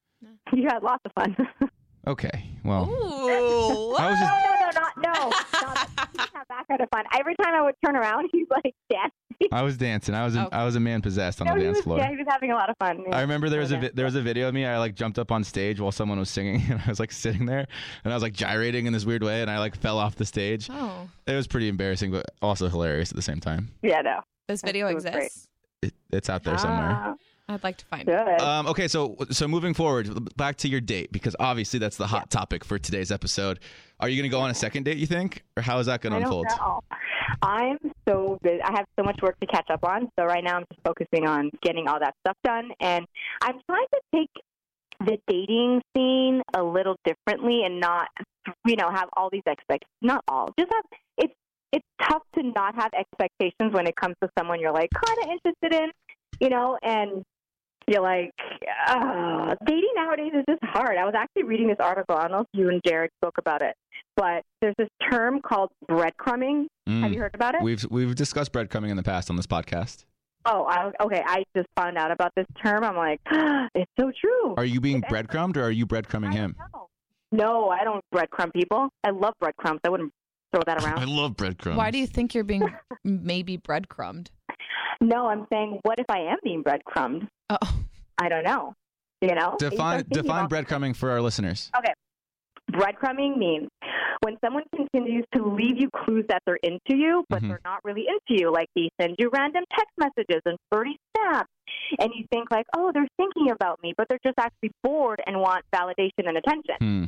You had lots of fun. Okay, well, Ooh. I was no, just no, no, not, no. Not, he didn't have that kind of fun. Every time I would turn around, he's like dancing. I was dancing. I was a, Okay. I was a man possessed on No, the he dance was, floor. yeah, he was having a lot of fun. I remember there was a Okay. vi- there was a video of me. I like jumped up on stage while someone was singing, and I was like sitting there, and I was like gyrating in this weird way, and I like fell off the stage. Oh, It was pretty embarrassing, but also hilarious at the same time. Yeah, no. this video It was great. exists. It, it's out there somewhere. Ah, I'd like to find it. good. Um, okay, so so moving forward, back to your date, because obviously that's the hot topic for today's episode. Are you going to go on a second date? You think, or how is that going to I unfold? don't know. I'm so busy. I have so much work to catch up on. So right now I'm just focusing on getting all that stuff done. And I'm trying to take the dating scene a little differently and not, you know, have all these expectations. Not all. Just have, it's, it's tough to not have expectations when it comes to someone you're like kind of interested in, you know, and you're like, uh, dating nowadays is just hard. I was actually reading this article. I don't know if you and Jared spoke about it, but there's this term called breadcrumbing. Mm. Have you heard about it? We've we've discussed breadcrumbing in the past on this podcast. Oh, I, okay. I just found out about this term. I'm like, it's so true. Are you being breadcrumbed, or are you breadcrumbing I him? don't know. No, I don't breadcrumb people. I love breadcrumbs. I wouldn't throw that I around. love breadcrumbs. Why do you think you're being maybe breadcrumbed? No, I'm saying, what if I am being breadcrumbed? Oh, I don't know. You know? You define start thinking define about- breadcrumbing for our listeners? Okay. Breadcrumbing means when someone continues to leave you clues that they're into you, but Mhm. they're not really into you. Like they send you random text messages and flirty snaps, and you think like, oh, they're thinking about me, but they're just actually bored and want validation and attention. Hmm.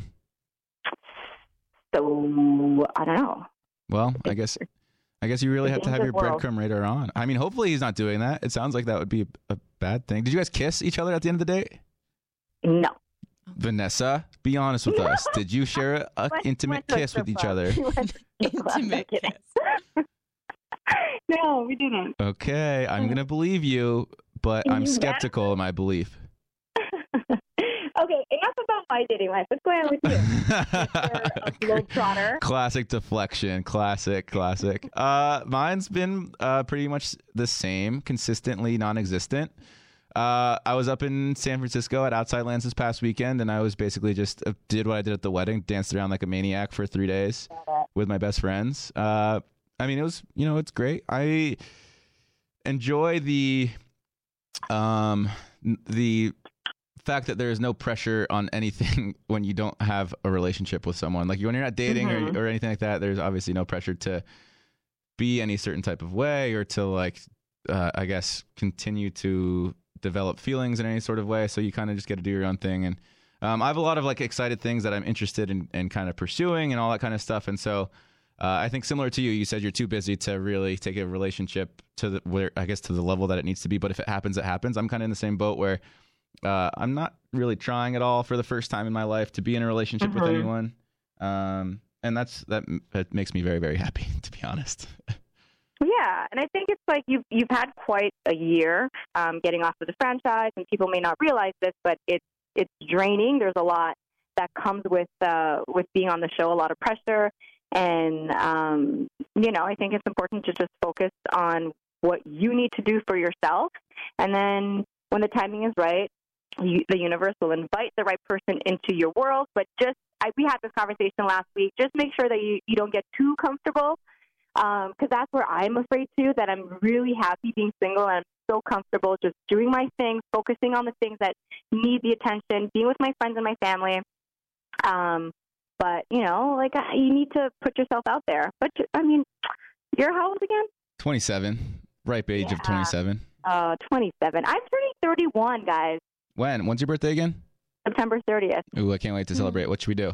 So I don't know. Well, I guess I guess you really have to have your dangerous world. breadcrumb radar on. I mean, hopefully he's not doing that. It sounds like that would be a bad thing. Did you guys kiss each other at the end of the date? No. Vanessa, Be honest with us. Did you share an Went- intimate went to a kiss with strip each club. other? We went to a strip club. Intimate I'm kidding. kiss. No, we didn't. Okay, I'm gonna believe you, but I'm You skeptical in my belief. Okay, enough about my dating life. What's going on with you? You're a globetrotter. Classic deflection. Classic, classic. Uh, mine's been uh, pretty much the same, consistently non-existent. Uh, I was up in San Francisco at Outside Lands this past weekend, and I was basically just uh, did what I did at the wedding, danced around like a maniac for three days with my best friends. Uh, I mean, it was, you know, it's great. I enjoy the, um, the fact that there is no pressure on anything when you don't have a relationship with someone. Like when you're not dating Mhm. or, or anything like that, there's obviously no pressure to be any certain type of way or to like, uh, I guess, continue to develop feelings in any sort of way. So you kind of just get to do your own thing. And um, I have a lot of like excited things that I'm interested in, in kind of pursuing and all that kind of stuff. And so uh, I think similar to you, you said you're too busy to really take a relationship to the, where I guess to the level that it needs to be. But if it happens, it happens. I'm kind of in the same boat where uh, I'm not really trying at all for the first time in my life to be in a relationship with Mhm. anyone. Um, and that's, that, that makes me very, very happy, to be honest. Yeah, and I think it's like you've you've had quite a year um, getting off of the franchise, and people may not realize this, but it's it's draining. There's a lot that comes with uh, with being on the show, a lot of pressure, and um, you know, I think it's important to just focus on what you need to do for yourself, and then when the timing is right, you, the universe will invite the right person into your world. But just I, we had this conversation last week. Just make sure that you, you don't get too comfortable. Because um, that's where I'm afraid too, that I'm really happy being single and I'm so comfortable just doing my things, focusing on the things that need the attention, being with my friends and my family. Um, but, you know, like uh, you need to put yourself out there. But, I mean, you're how old again? twenty-seven, ripe age of Yeah. twenty-seven. Uh, twenty-seven. I'm turning thirty-one, guys, When? When's your birthday again? September thirtieth. Ooh, I can't wait to celebrate. What should we do?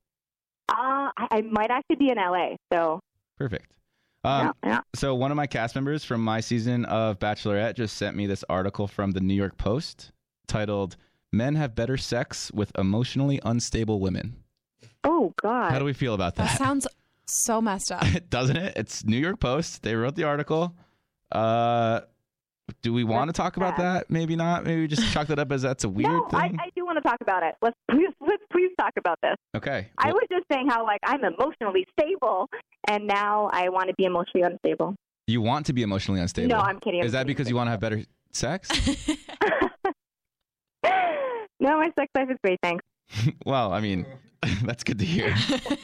Uh, I, I might actually be in L A, so Perfect. Um, yeah, yeah. So one of my cast members from my season of Bachelorette just sent me this article from the New York Post titled "Men Have Better Sex with Emotionally Unstable Women." Oh, God. How do we feel about That that? sounds so messed up. Doesn't it? It's New York Post. They wrote the article. Uh, do we want to talk about sad. that? Maybe not. Maybe we just chalk that up as that's a weird no, I, thing. I do want to talk about it. Let's please, let's please talk about this. Okay. I Well, was just saying how like I'm emotionally stable, and now I want to be emotionally unstable. you want to be emotionally unstable. No, I'm kidding. I'm Is that kidding. because you want to have better sex? No, my sex life is great, thanks. Well, I mean, that's good to hear.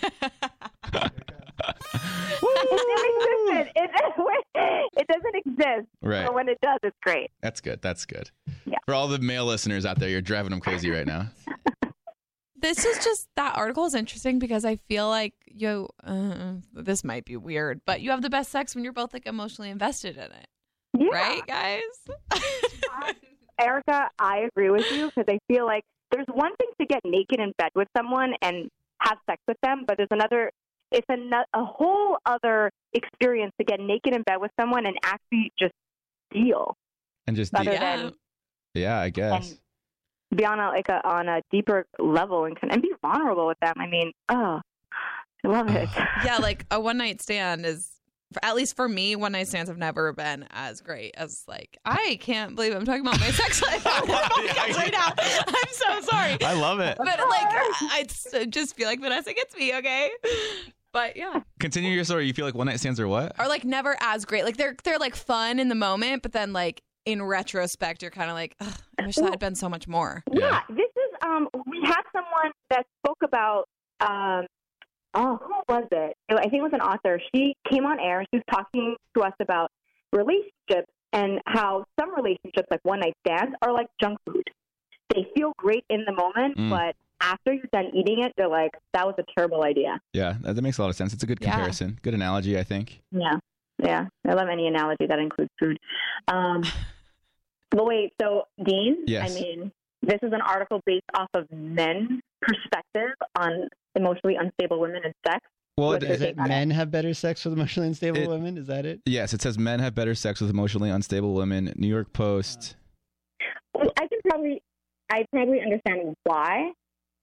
It doesn't exist. It, it doesn't exist. Right. But when it does, it's great. That's good. That's good. Yeah. For all the male listeners out there, you're driving them crazy right now. This is just, that article is interesting because I feel like you, uh, this might be weird, but you have the best sex when you're both like emotionally invested in it. Yeah. Right, guys? Erica, I agree with you because I feel like there's one thing to get naked in bed with someone and have sex with them, but there's another, it's a, a whole other experience to get naked in bed with someone and actually just feel. And just Rather deep, Yeah. than yeah, I guess. and be on a, like a, on a deeper level and, and be vulnerable with them. I mean, oh, I love it. Yeah, like a one night stand is, at least for me, one night stands have never been as great as like, I can't believe I'm talking about my sex life on this podcast right now. I'm so sorry. I love it. But like, I I just feel like Vanessa gets me, okay? But yeah. Continue your story. You feel like one night stands are what? Are like never as great. Like they're they're like fun in the moment, but then like in retrospect, you're kind of like, ugh, I wish that had been so much more. Yeah, Yeah. this is, um, we had someone that spoke about, um, oh, who was it? I think it was an author. She came on air. She was talking to us about relationships and how some relationships, like one night stands, are like junk food. They feel great in the moment, Mm. but after you're done eating it, they're like, that was a terrible idea. Yeah, that, that makes a lot of sense. It's a good Yeah. comparison. Good analogy, I think. Yeah, yeah. I love any analogy that includes food. Um, but wait, so Dean, Yes. I mean, this is an article based off of men's perspective on emotionally unstable women and sex. Well, What it, Is is it men have better sex with emotionally unstable It- women? Is that it? yes, it says men have better sex with emotionally unstable women. New York Post. I can probably, I probably understand why.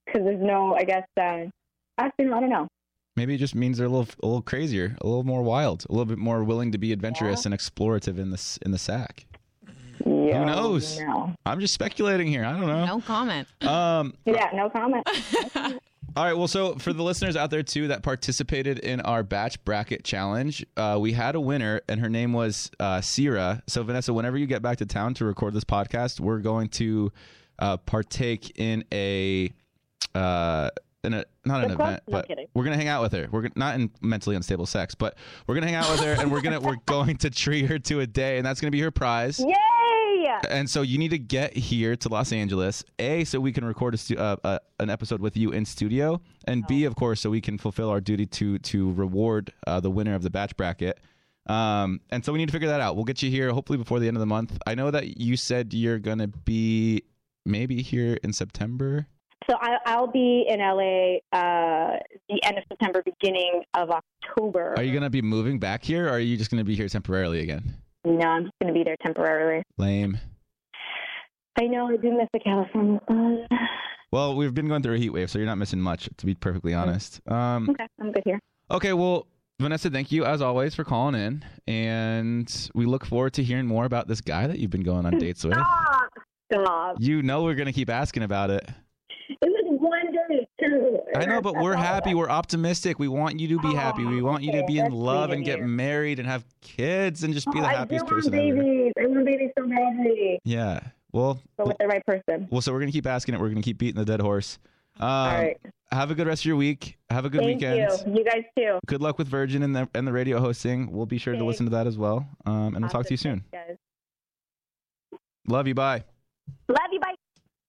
because there's no, I guess, uh, actually, I don't know. Maybe it just means they're a little, a little crazier, a little more wild, a little bit more willing to be adventurous Yeah. and explorative in the in the sack. Yeah, Who knows? No. I'm just speculating here. I don't know. No comment. Um, Yeah, no comment. all right. Well, so for the listeners out there too that participated in our batch bracket challenge, uh, we had a winner, and her name was uh, Sierra. So Vanessa, whenever you get back to town to record this podcast, we're going to uh, partake in a. Uh, in a, not an Book club? event, No but kidding. we're gonna hang out with her. We're gonna, not in mentally unstable sex, but we're gonna hang out with her, and we're gonna we're going to treat her to a day, and that's gonna be her prize. Yay! And so you need to get here to Los Angeles, A, so we can record a stu- uh, uh, an episode with you in studio, and B, of course, so we can fulfill our duty to to reward uh, the winner of the batch bracket. Um, and so we need to figure that out. We'll get you here hopefully before the end of the month. I know that you said you're gonna be maybe here in September. So I, I'll be in L A uh, the end of September, beginning of October. Are you gonna be moving back here, or are you just gonna be here temporarily again? No, I'm just going to be there temporarily. Lame. I know, I do miss the California sun. Well, we've been going through a heat wave, so you're not missing much, to be perfectly honest. Um, Okay, I'm good here. okay, well, Vanessa, thank you as always for calling in, and we look forward to hearing more about this guy that you've been going on dates with. Stop! Stop. You know we're gonna keep asking about it. It was one day, too. I know, but we're happy. We're optimistic. We want you to be happy. We want you to be in That's love sweet and of get you. married and have kids and just be the I happiest do want person ever. babies. I want babies so badly. Yeah. Well, But with the right person. well, so we're gonna keep asking it. We're gonna keep beating the dead horse. Um, All right. Have a good rest of your week. Have a good Thank weekend. you. You guys too. Good luck with Virgin and the and the radio hosting. We'll be sure to Thanks. listen to that as well. Um, and we'll talk to you soon. Guys. Love you. Bye. Love you. Bye.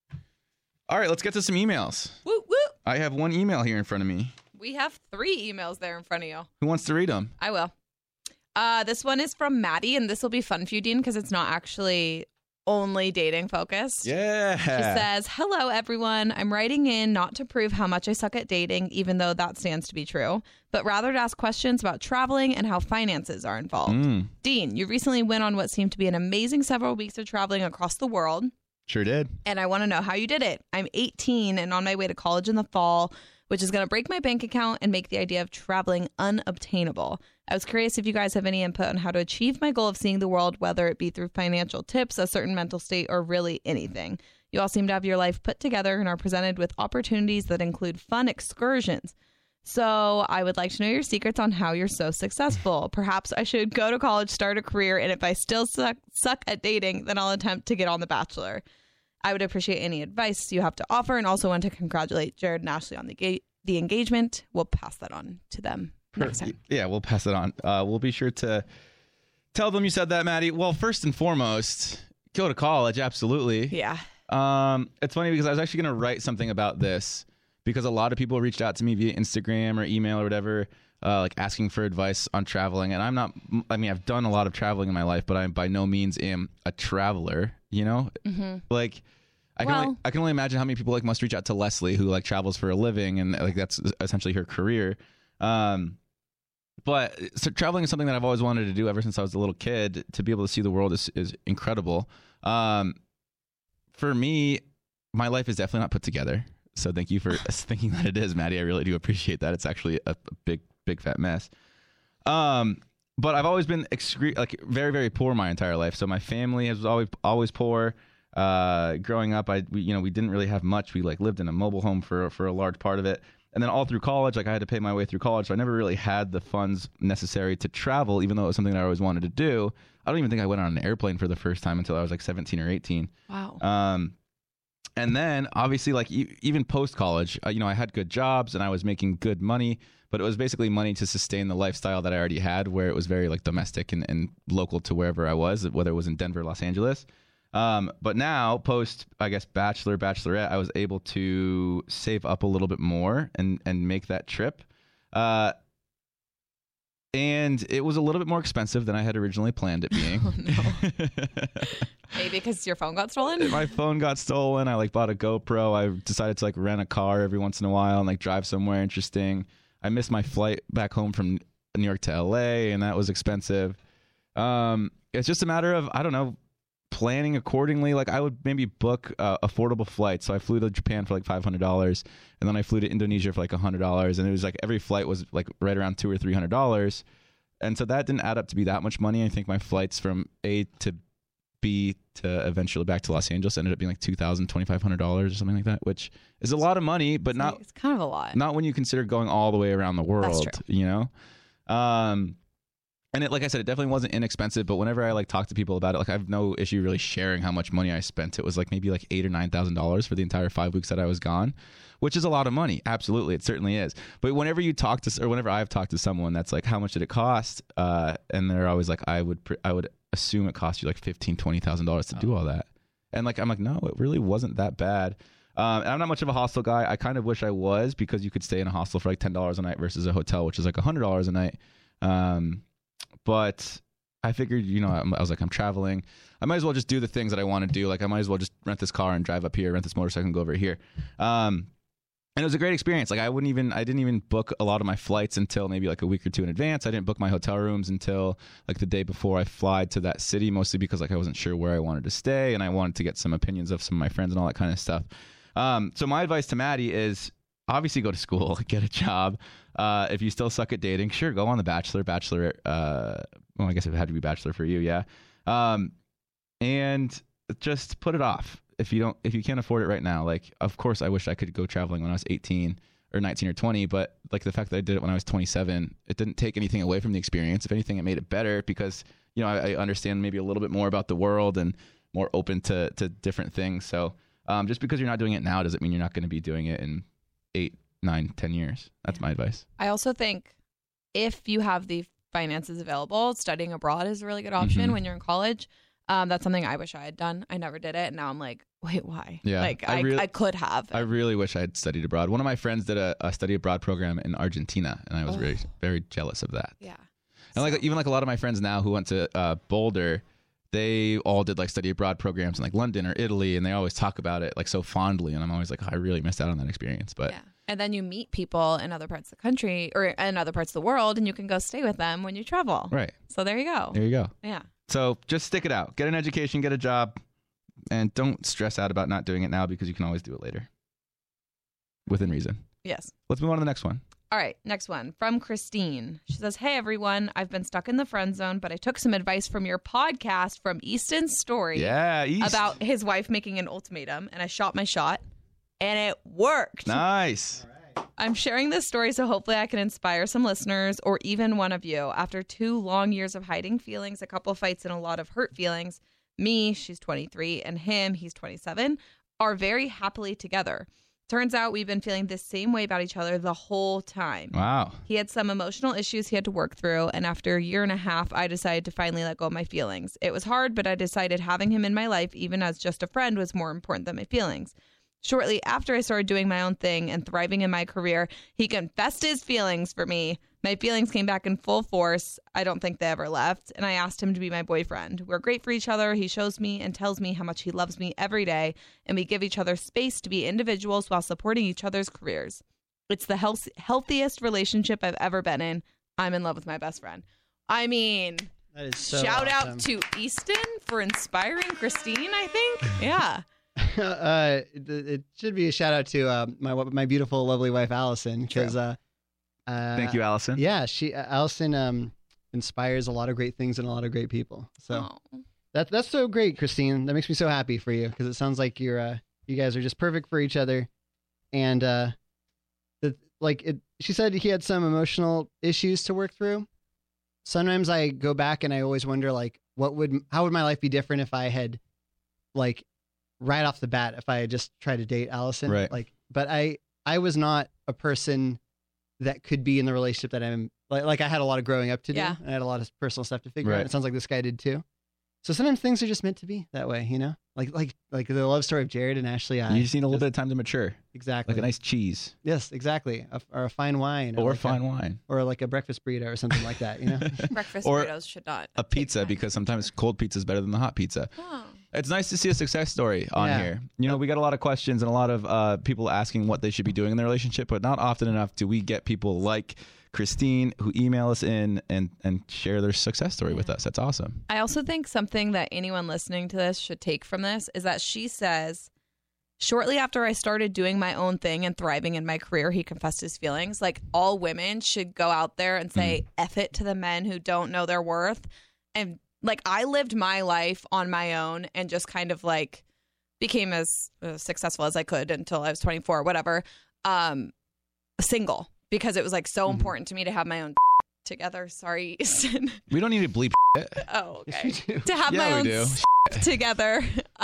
All right, let's get to some emails. Woo woo. I have one email here in front of me. We have three emails there in front of you. Who wants to read them? I will. Uh, this one is from Maddie, and this will be fun for you, Dean, because it's not actually only dating focused. Yeah. She says, hello, everyone. I'm writing in not to prove how much I suck at dating, even though that stands to be true, but rather to ask questions about traveling and how finances are involved. Mm, Dean, you recently went on what seemed to be an amazing several weeks of traveling across the world, sure did. and I want to know how you did it. I'm eighteen and on my way to college in the fall, which is going to break my bank account and make the idea of traveling unobtainable. I was curious if you guys have any input on how to achieve my goal of seeing the world, whether it be through financial tips, a certain mental state, or really anything. You all seem to have your life put together and are presented with opportunities that include fun excursions. So I would like to know your secrets on how you're so successful. Perhaps I should go to college, start a career, and if I still suck, suck at dating, then I'll attempt to get on The Bachelor. I would appreciate any advice you have to offer, and also want to congratulate Jared and Ashley on the ga- the engagement. We'll pass that on to them next time. Yeah, we'll pass it on. Uh, we'll be sure to tell them you said that, Maddie. Well, first and foremost, go to college. Absolutely. Yeah. Um, it's funny because I was actually going to write something about this because a lot of people reached out to me via Instagram or email or whatever, uh, like asking for advice on traveling. And I'm not, I mean, I've done a lot of traveling in my life, but I by no means am a traveler, you know? Mm-hmm. Like, I can, Well- only, I can only imagine how many people like must reach out to Leslie, who like travels for a living, and like that's essentially her career. Um, but so traveling is something that I've always wanted to do ever since I was a little kid. To be able to see the world is is incredible. Um, for me, my life is definitely not put together. So thank you for thinking that it is, Maddie. I really do appreciate that. It's actually a, a big, big fat mess. Um, but I've always been excre- like very, very poor my entire life. So my family has always always poor. Uh, growing up, I we, you know we didn't really have much. We like lived in a mobile home for for a large part of it, and then all through college, like I had to pay my way through college. So I never really had the funds necessary to travel, even though it was something that I always wanted to do. I don't even think I went on an airplane for the first time until I was like seventeen or eighteen. Wow. Um, and then obviously, like e- even post college, uh, you know, I had good jobs and I was making good money, but it was basically money to sustain the lifestyle that I already had, where it was very like domestic and, and local to wherever I was, whether it was in Denver, Los Angeles. Um, but now post, I guess, Bachelor, Bachelorette, I was able to save up a little bit more and, and make that trip. Uh, and it was a little bit more expensive than I had originally planned it being. Oh, no. Maybe because your phone got stolen? My phone got stolen. I like bought a GoPro. I decided to like rent a car every once in a while and like drive somewhere interesting. I missed my flight back home from New York to L A, and that was expensive. Um, it's just a matter of, I don't know, planning accordingly. Like I would maybe book uh, affordable flights. So I flew to Japan for like five hundred dollars, and then I flew to Indonesia for like one hundred dollars, and it was like every flight was like right around two or three hundred dollars, and so that didn't add up to be that much money. I think my flights from A to B to eventually back to Los Angeles ended up being like two thousand, twenty-five hundred dollars or something like that, which is a lot of money, but It's, not like, it's kind of a lot. not when you consider going all the way around the world. That's true. You know, um, and it, like I said, it definitely wasn't inexpensive. But whenever I like talk to people about it, like I have no issue really sharing how much money I spent. It was like maybe like eight or nine thousand dollars for the entire five weeks that I was gone, which is a lot of money. Absolutely, it certainly is. But whenever you talk to, or whenever I've talked to someone that's like, how much did it cost? Uh, and they're always like, I would, I would. assume it cost you like fifteen, twenty thousand dollars to do all that, and like I'm like, no, it really wasn't that bad. Um, and I'm not much of a hostel guy. I kind of wish I was, because you could stay in a hostel for like ten dollars a night versus a hotel, which is like a hundred dollars a night. Um, but I figured, you know, I, I was like, I'm traveling, I might as well just do the things that I want to do. Like I might as well just rent this car and drive up here, rent this motorcycle and go over here. Um, And it was a great experience. Like I wouldn't even, I didn't even book a lot of my flights until maybe like a week or two in advance. I didn't book my hotel rooms until like the day before I fly to that city, mostly because like I wasn't sure where I wanted to stay, and I wanted to get some opinions of some of my friends and all that kind of stuff. Um, so my advice to Maddie is obviously go to school, get a job. Uh, if you still suck at dating, sure, go on The Bachelor, Bachelor. Uh, well, I guess it had to be Bachelor for you, yeah. Um, and just put it off. If you don't, if you can't afford it right now, like, of course, I wish I could go traveling when I was eighteen or nineteen or twenty, but like the fact that I did it when I was twenty-seven, it didn't take anything away from the experience. If anything, it made it better, because, you know, I, I understand maybe a little bit more about the world and more open to, to different things. So um, just because you're not doing it now doesn't mean you're not going to be doing it in eight, nine, ten years. That's my advice. I also think if you have the finances available, studying abroad is a really good option Mhm. when you're in college. Um, that's something I wish I had done. I never did it. And now I'm like, wait, why? Yeah, Like I I, really- I could have. I really wish I had studied abroad. One of my friends did a, a study abroad program in Argentina, and I was Oh. very, very jealous of that. yeah. And like even like a lot of my friends now who went to uh, Boulder, they all did like study abroad programs in like London or Italy, and they always talk about it like so fondly. And I'm always like, oh, I really missed out on that experience. But Yeah. And then you meet people in other parts of the country or in other parts of the world, and you can go stay with them when you travel. right, So there you go. there you go. Yeah. So just stick it out, get an education, get a job, and don't stress out about not doing it now, because you can always do it later within reason. Yes. Let's move on to the next one. All right, next one from Christine. She says, hey, everyone. I've been stuck in the friend zone, but I took some advice from your podcast from Easton's story Yeah, East. about his wife making an ultimatum, and I shot my shot, and it worked. Nice. I'm sharing this story so hopefully I can inspire some listeners or even one of you. After two long years of hiding feelings, a couple fights, and a lot of hurt feelings, me, she's twenty-three, and him, he's twenty-seven, are very happily together. Turns out we've been feeling the same way about each other the whole time. Wow. He had some emotional issues he had to work through, and after a year and a half, I decided to finally let go of my feelings. It was hard, but I decided having him in my life, even as just a friend, was more important than my feelings. Shortly after I started doing my own thing and thriving in my career, he confessed his feelings for me. My feelings came back in full force. I don't think they ever left. And I asked him to be my boyfriend. We're great for each other. He shows me and tells me how much he loves me every day. And we give each other space to be individuals while supporting each other's careers. It's the health- healthiest relationship I've ever been in. I'm in love with my best friend. I mean, That is so shout awesome. out to Easton for inspiring Christine, I think. Yeah. uh, it, it should be a shout out to uh, my my beautiful, lovely wife Allison, because uh, uh, Thank you, Allison. Yeah, she uh, Allison um, inspires a lot of great things and a lot of great people. So Oh. that that's so great, Christine. That makes me so happy for you, because it sounds like you're uh, you guys are just perfect for each other, and uh, the like it. She said he had some emotional issues to work through. Sometimes I go back and I always wonder, like, what would how would my life be different if I had, like, right off the bat, if I had just tried to date Allison. Right. Like, but I I was not a person that could be in the relationship that I'm like. Like I had a lot of growing up to do. Yeah. And I had a lot of personal stuff to figure Right. out. It sounds like this guy did too. So sometimes things are just meant to be that way, you know. Like like like the love story of Jared and Ashley. I You just need a little bit of time to mature, exactly like a nice cheese yes exactly a, or a fine wine or like fine a, wine. or like a breakfast burrito or something like that, you know. Breakfast Or burritos should not. A take pizza, time. because sometimes cold pizza is better than the hot pizza. Oh. It's nice to see a success story on Yeah. here. You know, we got a lot of questions and a lot of uh, people asking what they should be doing in their relationship, but not often enough do we get people like Christine, who email us in and, and share their success story with us. That's awesome. I also think something that anyone listening to this should take from this is that she says, shortly after I started doing my own thing and thriving in my career, he confessed his feelings. Like, all women should go out there and say, mm. F it to the men who don't know their worth. And like, I lived my life on my own and just kind of like became as uh, successful as I could until I was twenty-four or whatever, um, single, because it was like so mm-hmm. important to me to have my own together. Sorry, Easton. We don't need to bleep it. Oh, okay. To have yeah, my own we do. together.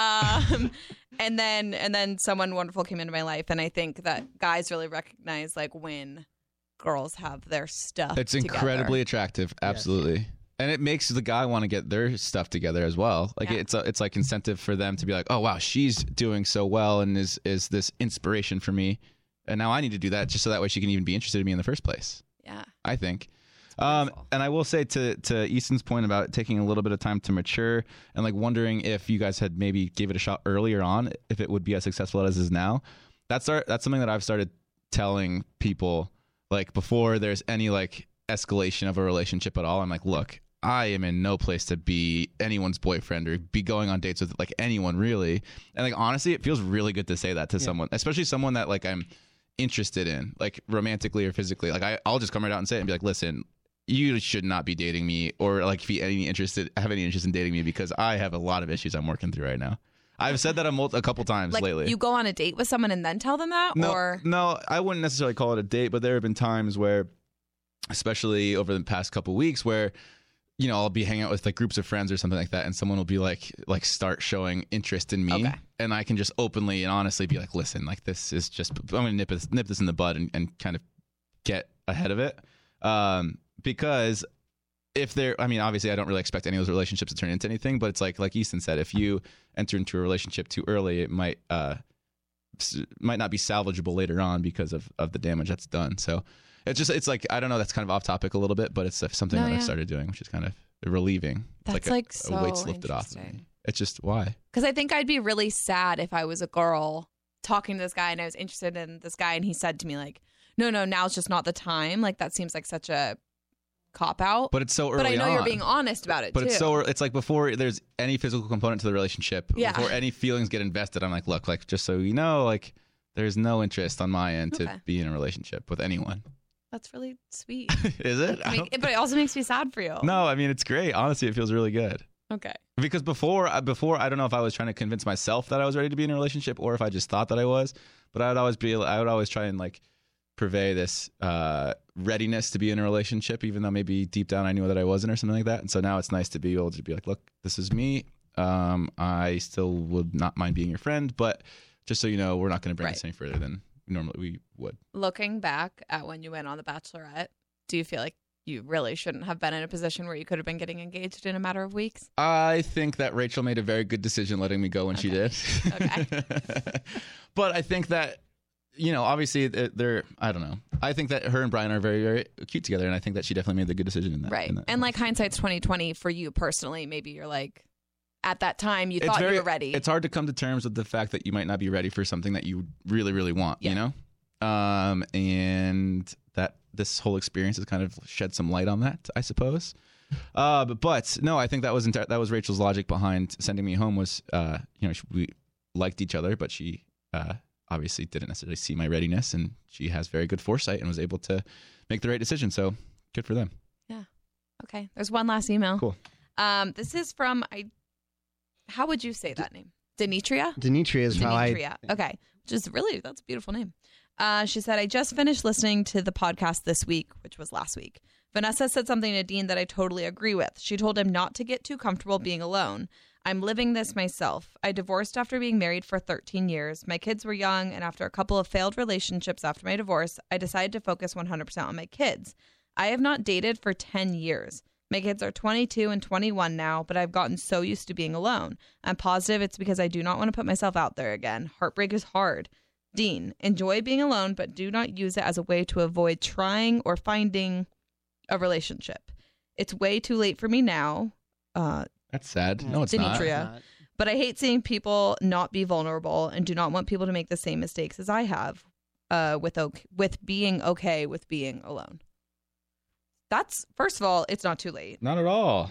Um, and then and then someone wonderful came into my life, and I think that guys really recognize like when girls have their stuff It's together. incredibly attractive. Absolutely. Yes. And it makes the guy want to get their stuff together as well. Like yeah. it's a, it's like incentive for them to be like, oh wow, she's doing so well and is is this inspiration for me, and now I need to do that just so that way she can even be interested in me in the first place. Yeah, I think. Um, and I will say to to Easton's point about taking a little bit of time to mature and like wondering if you guys had maybe gave it a shot earlier on, if it would be as successful as it is now. That's our, that's something that I've started telling people like before there's any like escalation of a relationship at all. I'm like, look, I am in no place to be anyone's boyfriend or be going on dates with like anyone really. And like, honestly, it feels really good to say that to yeah. someone, especially someone that like I'm interested in, like romantically or physically. Like I, I'll just come right out and say it and be like, listen, you should not be dating me or like be any interested, have any interest in dating me because I have a lot of issues I'm working through right now. I've said that a, mul- a couple times like lately. You go on a date with someone and then tell them that? No, or no, I wouldn't necessarily call it a date, but there have been times where, especially over the past couple weeks, where you know, I'll be hanging out with like groups of friends or something like that, and someone will be like, like start showing interest in me, okay. and I can just openly and honestly be like, listen, like this is just, I'm gonna nip this, nip this in the bud and, and kind of get ahead of it, um, because if they're, I mean, obviously, I don't really expect any of those relationships to turn into anything, but it's like, like Easton said, if you enter into a relationship too early, it might, uh, might not be salvageable later on because of of the damage that's done. So. It's just, it's like, I don't know, that's kind of off topic a little bit, but it's something no, that yeah. I've started doing, which is kind of relieving. It's that's like, like a, so a weight's lifted off of me. It's just, why? Because I think I'd be really sad if I was a girl talking to this guy and I was interested in this guy and he said to me like, no, no, now's just not the time. Like that seems like such a cop out. But it's so early on. But I know on. you're being honest about it but too. But it's so, it's like before there's any physical component to the relationship, yeah. before any feelings get invested, I'm like, look, like just so you know, like there's no interest on my end okay. to be in a relationship with anyone. That's really sweet. Is it? Make, but it also makes me sad for you. No, I mean, it's great. Honestly, it feels really good. Okay. Because before, before I don't know if I was trying to convince myself that I was ready to be in a relationship or if I just thought that I was, but I would always be, I would always try and like purvey this uh, readiness to be in a relationship, even though maybe deep down I knew that I wasn't or something like that. And so now it's nice to be able to be like, look, this is me. Um, I still would not mind being your friend, but just so you know, we're not going to bring right. this any further than normally we would. Looking back at when you went on The Bachelorette, do you feel like you really shouldn't have been in a position where you could have been getting engaged in a matter of weeks? I think that Rachel made a very good decision letting me go when okay. she did. Okay. But I think that, you know, obviously they're, I don't know. I think that her and Brian are very, very cute together, and I think that she definitely made the good decision in that. Right. In that and like hindsight's twenty twenty for you personally, maybe you're like, at that time, you it's thought very, you were ready. It's hard to come to terms with the fact that you might not be ready for something that you really, really want, yeah. you know? Um, and that this whole experience has kind of shed some light on that, I suppose. Uh, but, but no, I think that was enti- that was Rachel's logic behind sending me home was, uh, you know, we liked each other, but she uh, obviously didn't necessarily see my readiness, and she has very good foresight and was able to make the right decision. So good for them. Yeah. Okay. There's one last email. Cool. Um, this is from I. How would you say that name? Denitria? Denitria is how I... Denitria. Okay. Which is really, that's a beautiful name. Uh, she said, I just finished listening to the podcast this week, which was last week. Vanessa said something to Dean that I totally agree with. She told him not to get too comfortable being alone. I'm living this myself. I divorced after being married for thirteen years. My kids were young, and after a couple of failed relationships after my divorce, I decided to focus one hundred percent on my kids. I have not dated for ten years. My kids are twenty-two and twenty-one now, but I've gotten so used to being alone. I'm positive it's because I do not want to put myself out there again. Heartbreak is hard. Dean, enjoy being alone, but do not use it as a way to avoid trying or finding a relationship. It's way too late for me now. Uh, That's sad. No, it's Denitria. not. But I hate seeing people not be vulnerable and do not want people to make the same mistakes as I have uh, with okay, with being okay with being alone. that's, first of all, it's not too late. Not at all.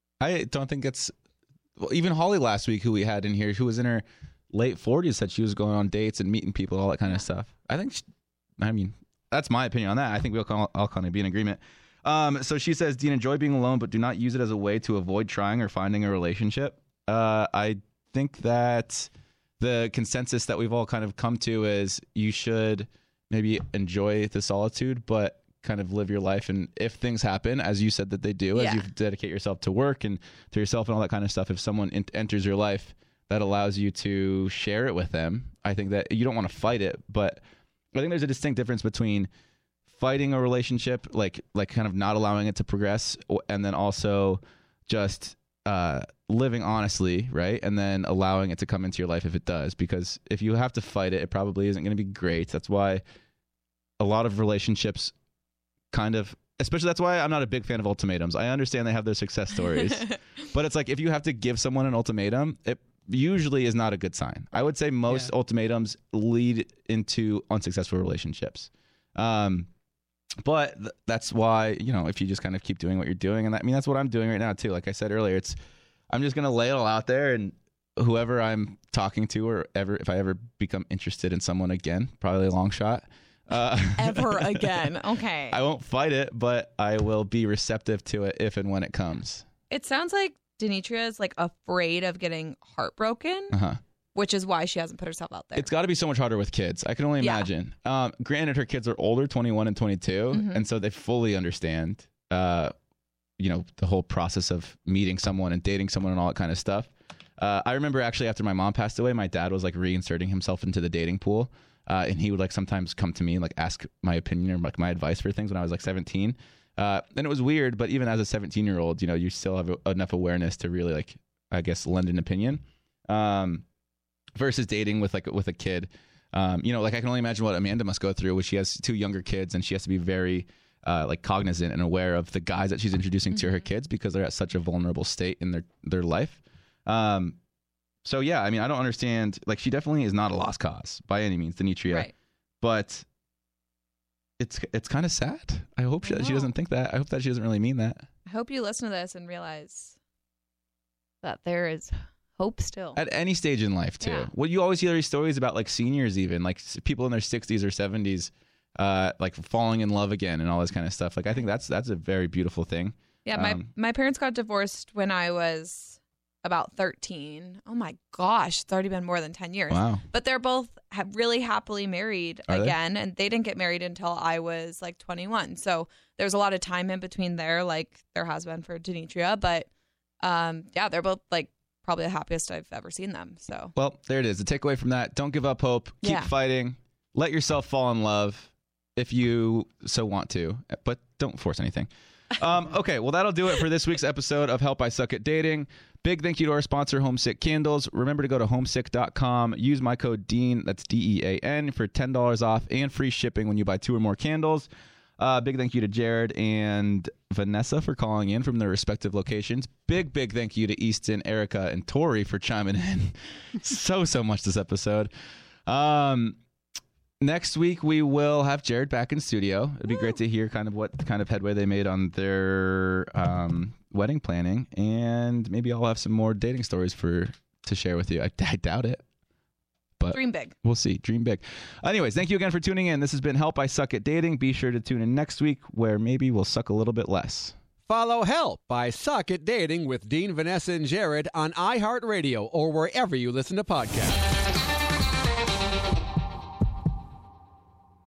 I don't think it's, well, even Holly last week, who we had in here, who was in her late forties, said she was going on dates and meeting people, all that kind of stuff. I think, she, I mean, that's my opinion on that. I think we'll all, all kind of be in agreement. Um, so she says, Dean, enjoy being alone, but do not use it as a way to avoid trying or finding a relationship. Uh, I think that the consensus that we've all kind of come to is you should maybe enjoy the solitude, but kind of live your life. And if things happen, as you said that they do, Yeah. as you dedicate yourself to work and to yourself and all that kind of stuff, if someone in- enters your life that allows you to share it with them, I think that you don't want to fight it. But I think there's a distinct difference between fighting a relationship, like like kind of not allowing it to progress, and then also just uh, living honestly, right? And then allowing it to come into your life if it does. Because if you have to fight it, it probably isn't going to be great. That's why a lot of relationships kind of, especially that's why I'm not a big fan of ultimatums. I understand they have their success stories, but it's like if you have to give someone an ultimatum, it usually is not a good sign. I would say most Yeah. ultimatums lead into unsuccessful relationships. Um, but th- that's why, you know, if you just kind of keep doing what you're doing, and that, I mean, that's what I'm doing right now too. Like I said earlier, it's, I'm just going to lay it all out there, and whoever I'm talking to, or ever, if I ever become interested in someone again, probably a long shot, uh, Ever again. Okay. I won't fight it, but I will be receptive to it if and when it comes. It sounds like Denitria is like afraid of getting heartbroken, Uh-huh. which is why she hasn't put herself out there. It's got to be so much harder with kids. I can only Yeah. imagine. Um, granted, her kids are older, twenty-one and twenty-two, Mhm. and so they fully understand, uh, you know, the whole process of meeting someone and dating someone and all that kind of stuff. Uh, I remember actually after my mom passed away, my dad was like reinserting himself into the dating pool, uh, and he would like sometimes come to me and like ask my opinion or like my advice for things when I was like seventeen. Uh, and it was weird, but even as a seventeen year old, you know, you still have a, enough awareness to really like, I guess, lend an opinion. Um, versus dating with like with a kid, um, you know, like I can only imagine what Amanda must go through when she has two younger kids and she has to be very uh, like cognizant and aware of the guys that she's introducing mm-hmm. to her kids because they're at such a vulnerable state in their their life. Um, so yeah, I mean, I don't understand. Like, she definitely is not a lost cause by any means, Denitria, Right. but it's it's kind of sad. I hope she, I she doesn't think that. I hope that she doesn't really mean that. I hope you listen to this and realize that there is hope still. At any stage in life, too. Yeah. Well, you always hear these stories about like seniors, even like s- people in their sixties or seventies, uh, like falling in love again and all this kind of stuff. Like, I think that's that's a very beautiful thing. Yeah, my, Um, my parents got divorced when I was about thirteen. Oh my gosh, it's already been more than ten years. Wow. But they're both ha- really happily married Are they? again, and they didn't get married until I was like twenty-one. So there's a lot of time in between there, like there has been for Denitria. But um, yeah, they're both like probably the happiest I've ever seen them. So Well, there it is. The takeaway from that: don't give up hope. Keep Yeah. fighting. Let yourself fall in love if you so want to, but don't force anything. Um, okay, well, that'll do it for this week's episode of Help I Suck at Dating. Big thank you to our sponsor, Homesick Candles. Remember to go to homesick dot com. Use my code DEAN, that's D E A N, for ten dollars off and free shipping when you buy two or more candles. Uh, big thank you to Jared and Vanessa for calling in from their respective locations. Big, big thank you to Easton, Erica, and Tori for chiming in so, so much this episode. Um, next week, we will have Jared back in studio. It'd be great to hear kind of what kind of headway they made on their um, wedding planning. And maybe I'll have some more dating stories for to share with you. I, I doubt it. But dream big. we'll see. Dream big. Anyways, thank you again for tuning in. This has been Help I Suck at Dating. Be sure to tune in next week where maybe we'll suck a little bit less. Follow Help I Suck at Dating with Dean, Vanessa, and Jared on iHeartRadio or wherever you listen to podcasts.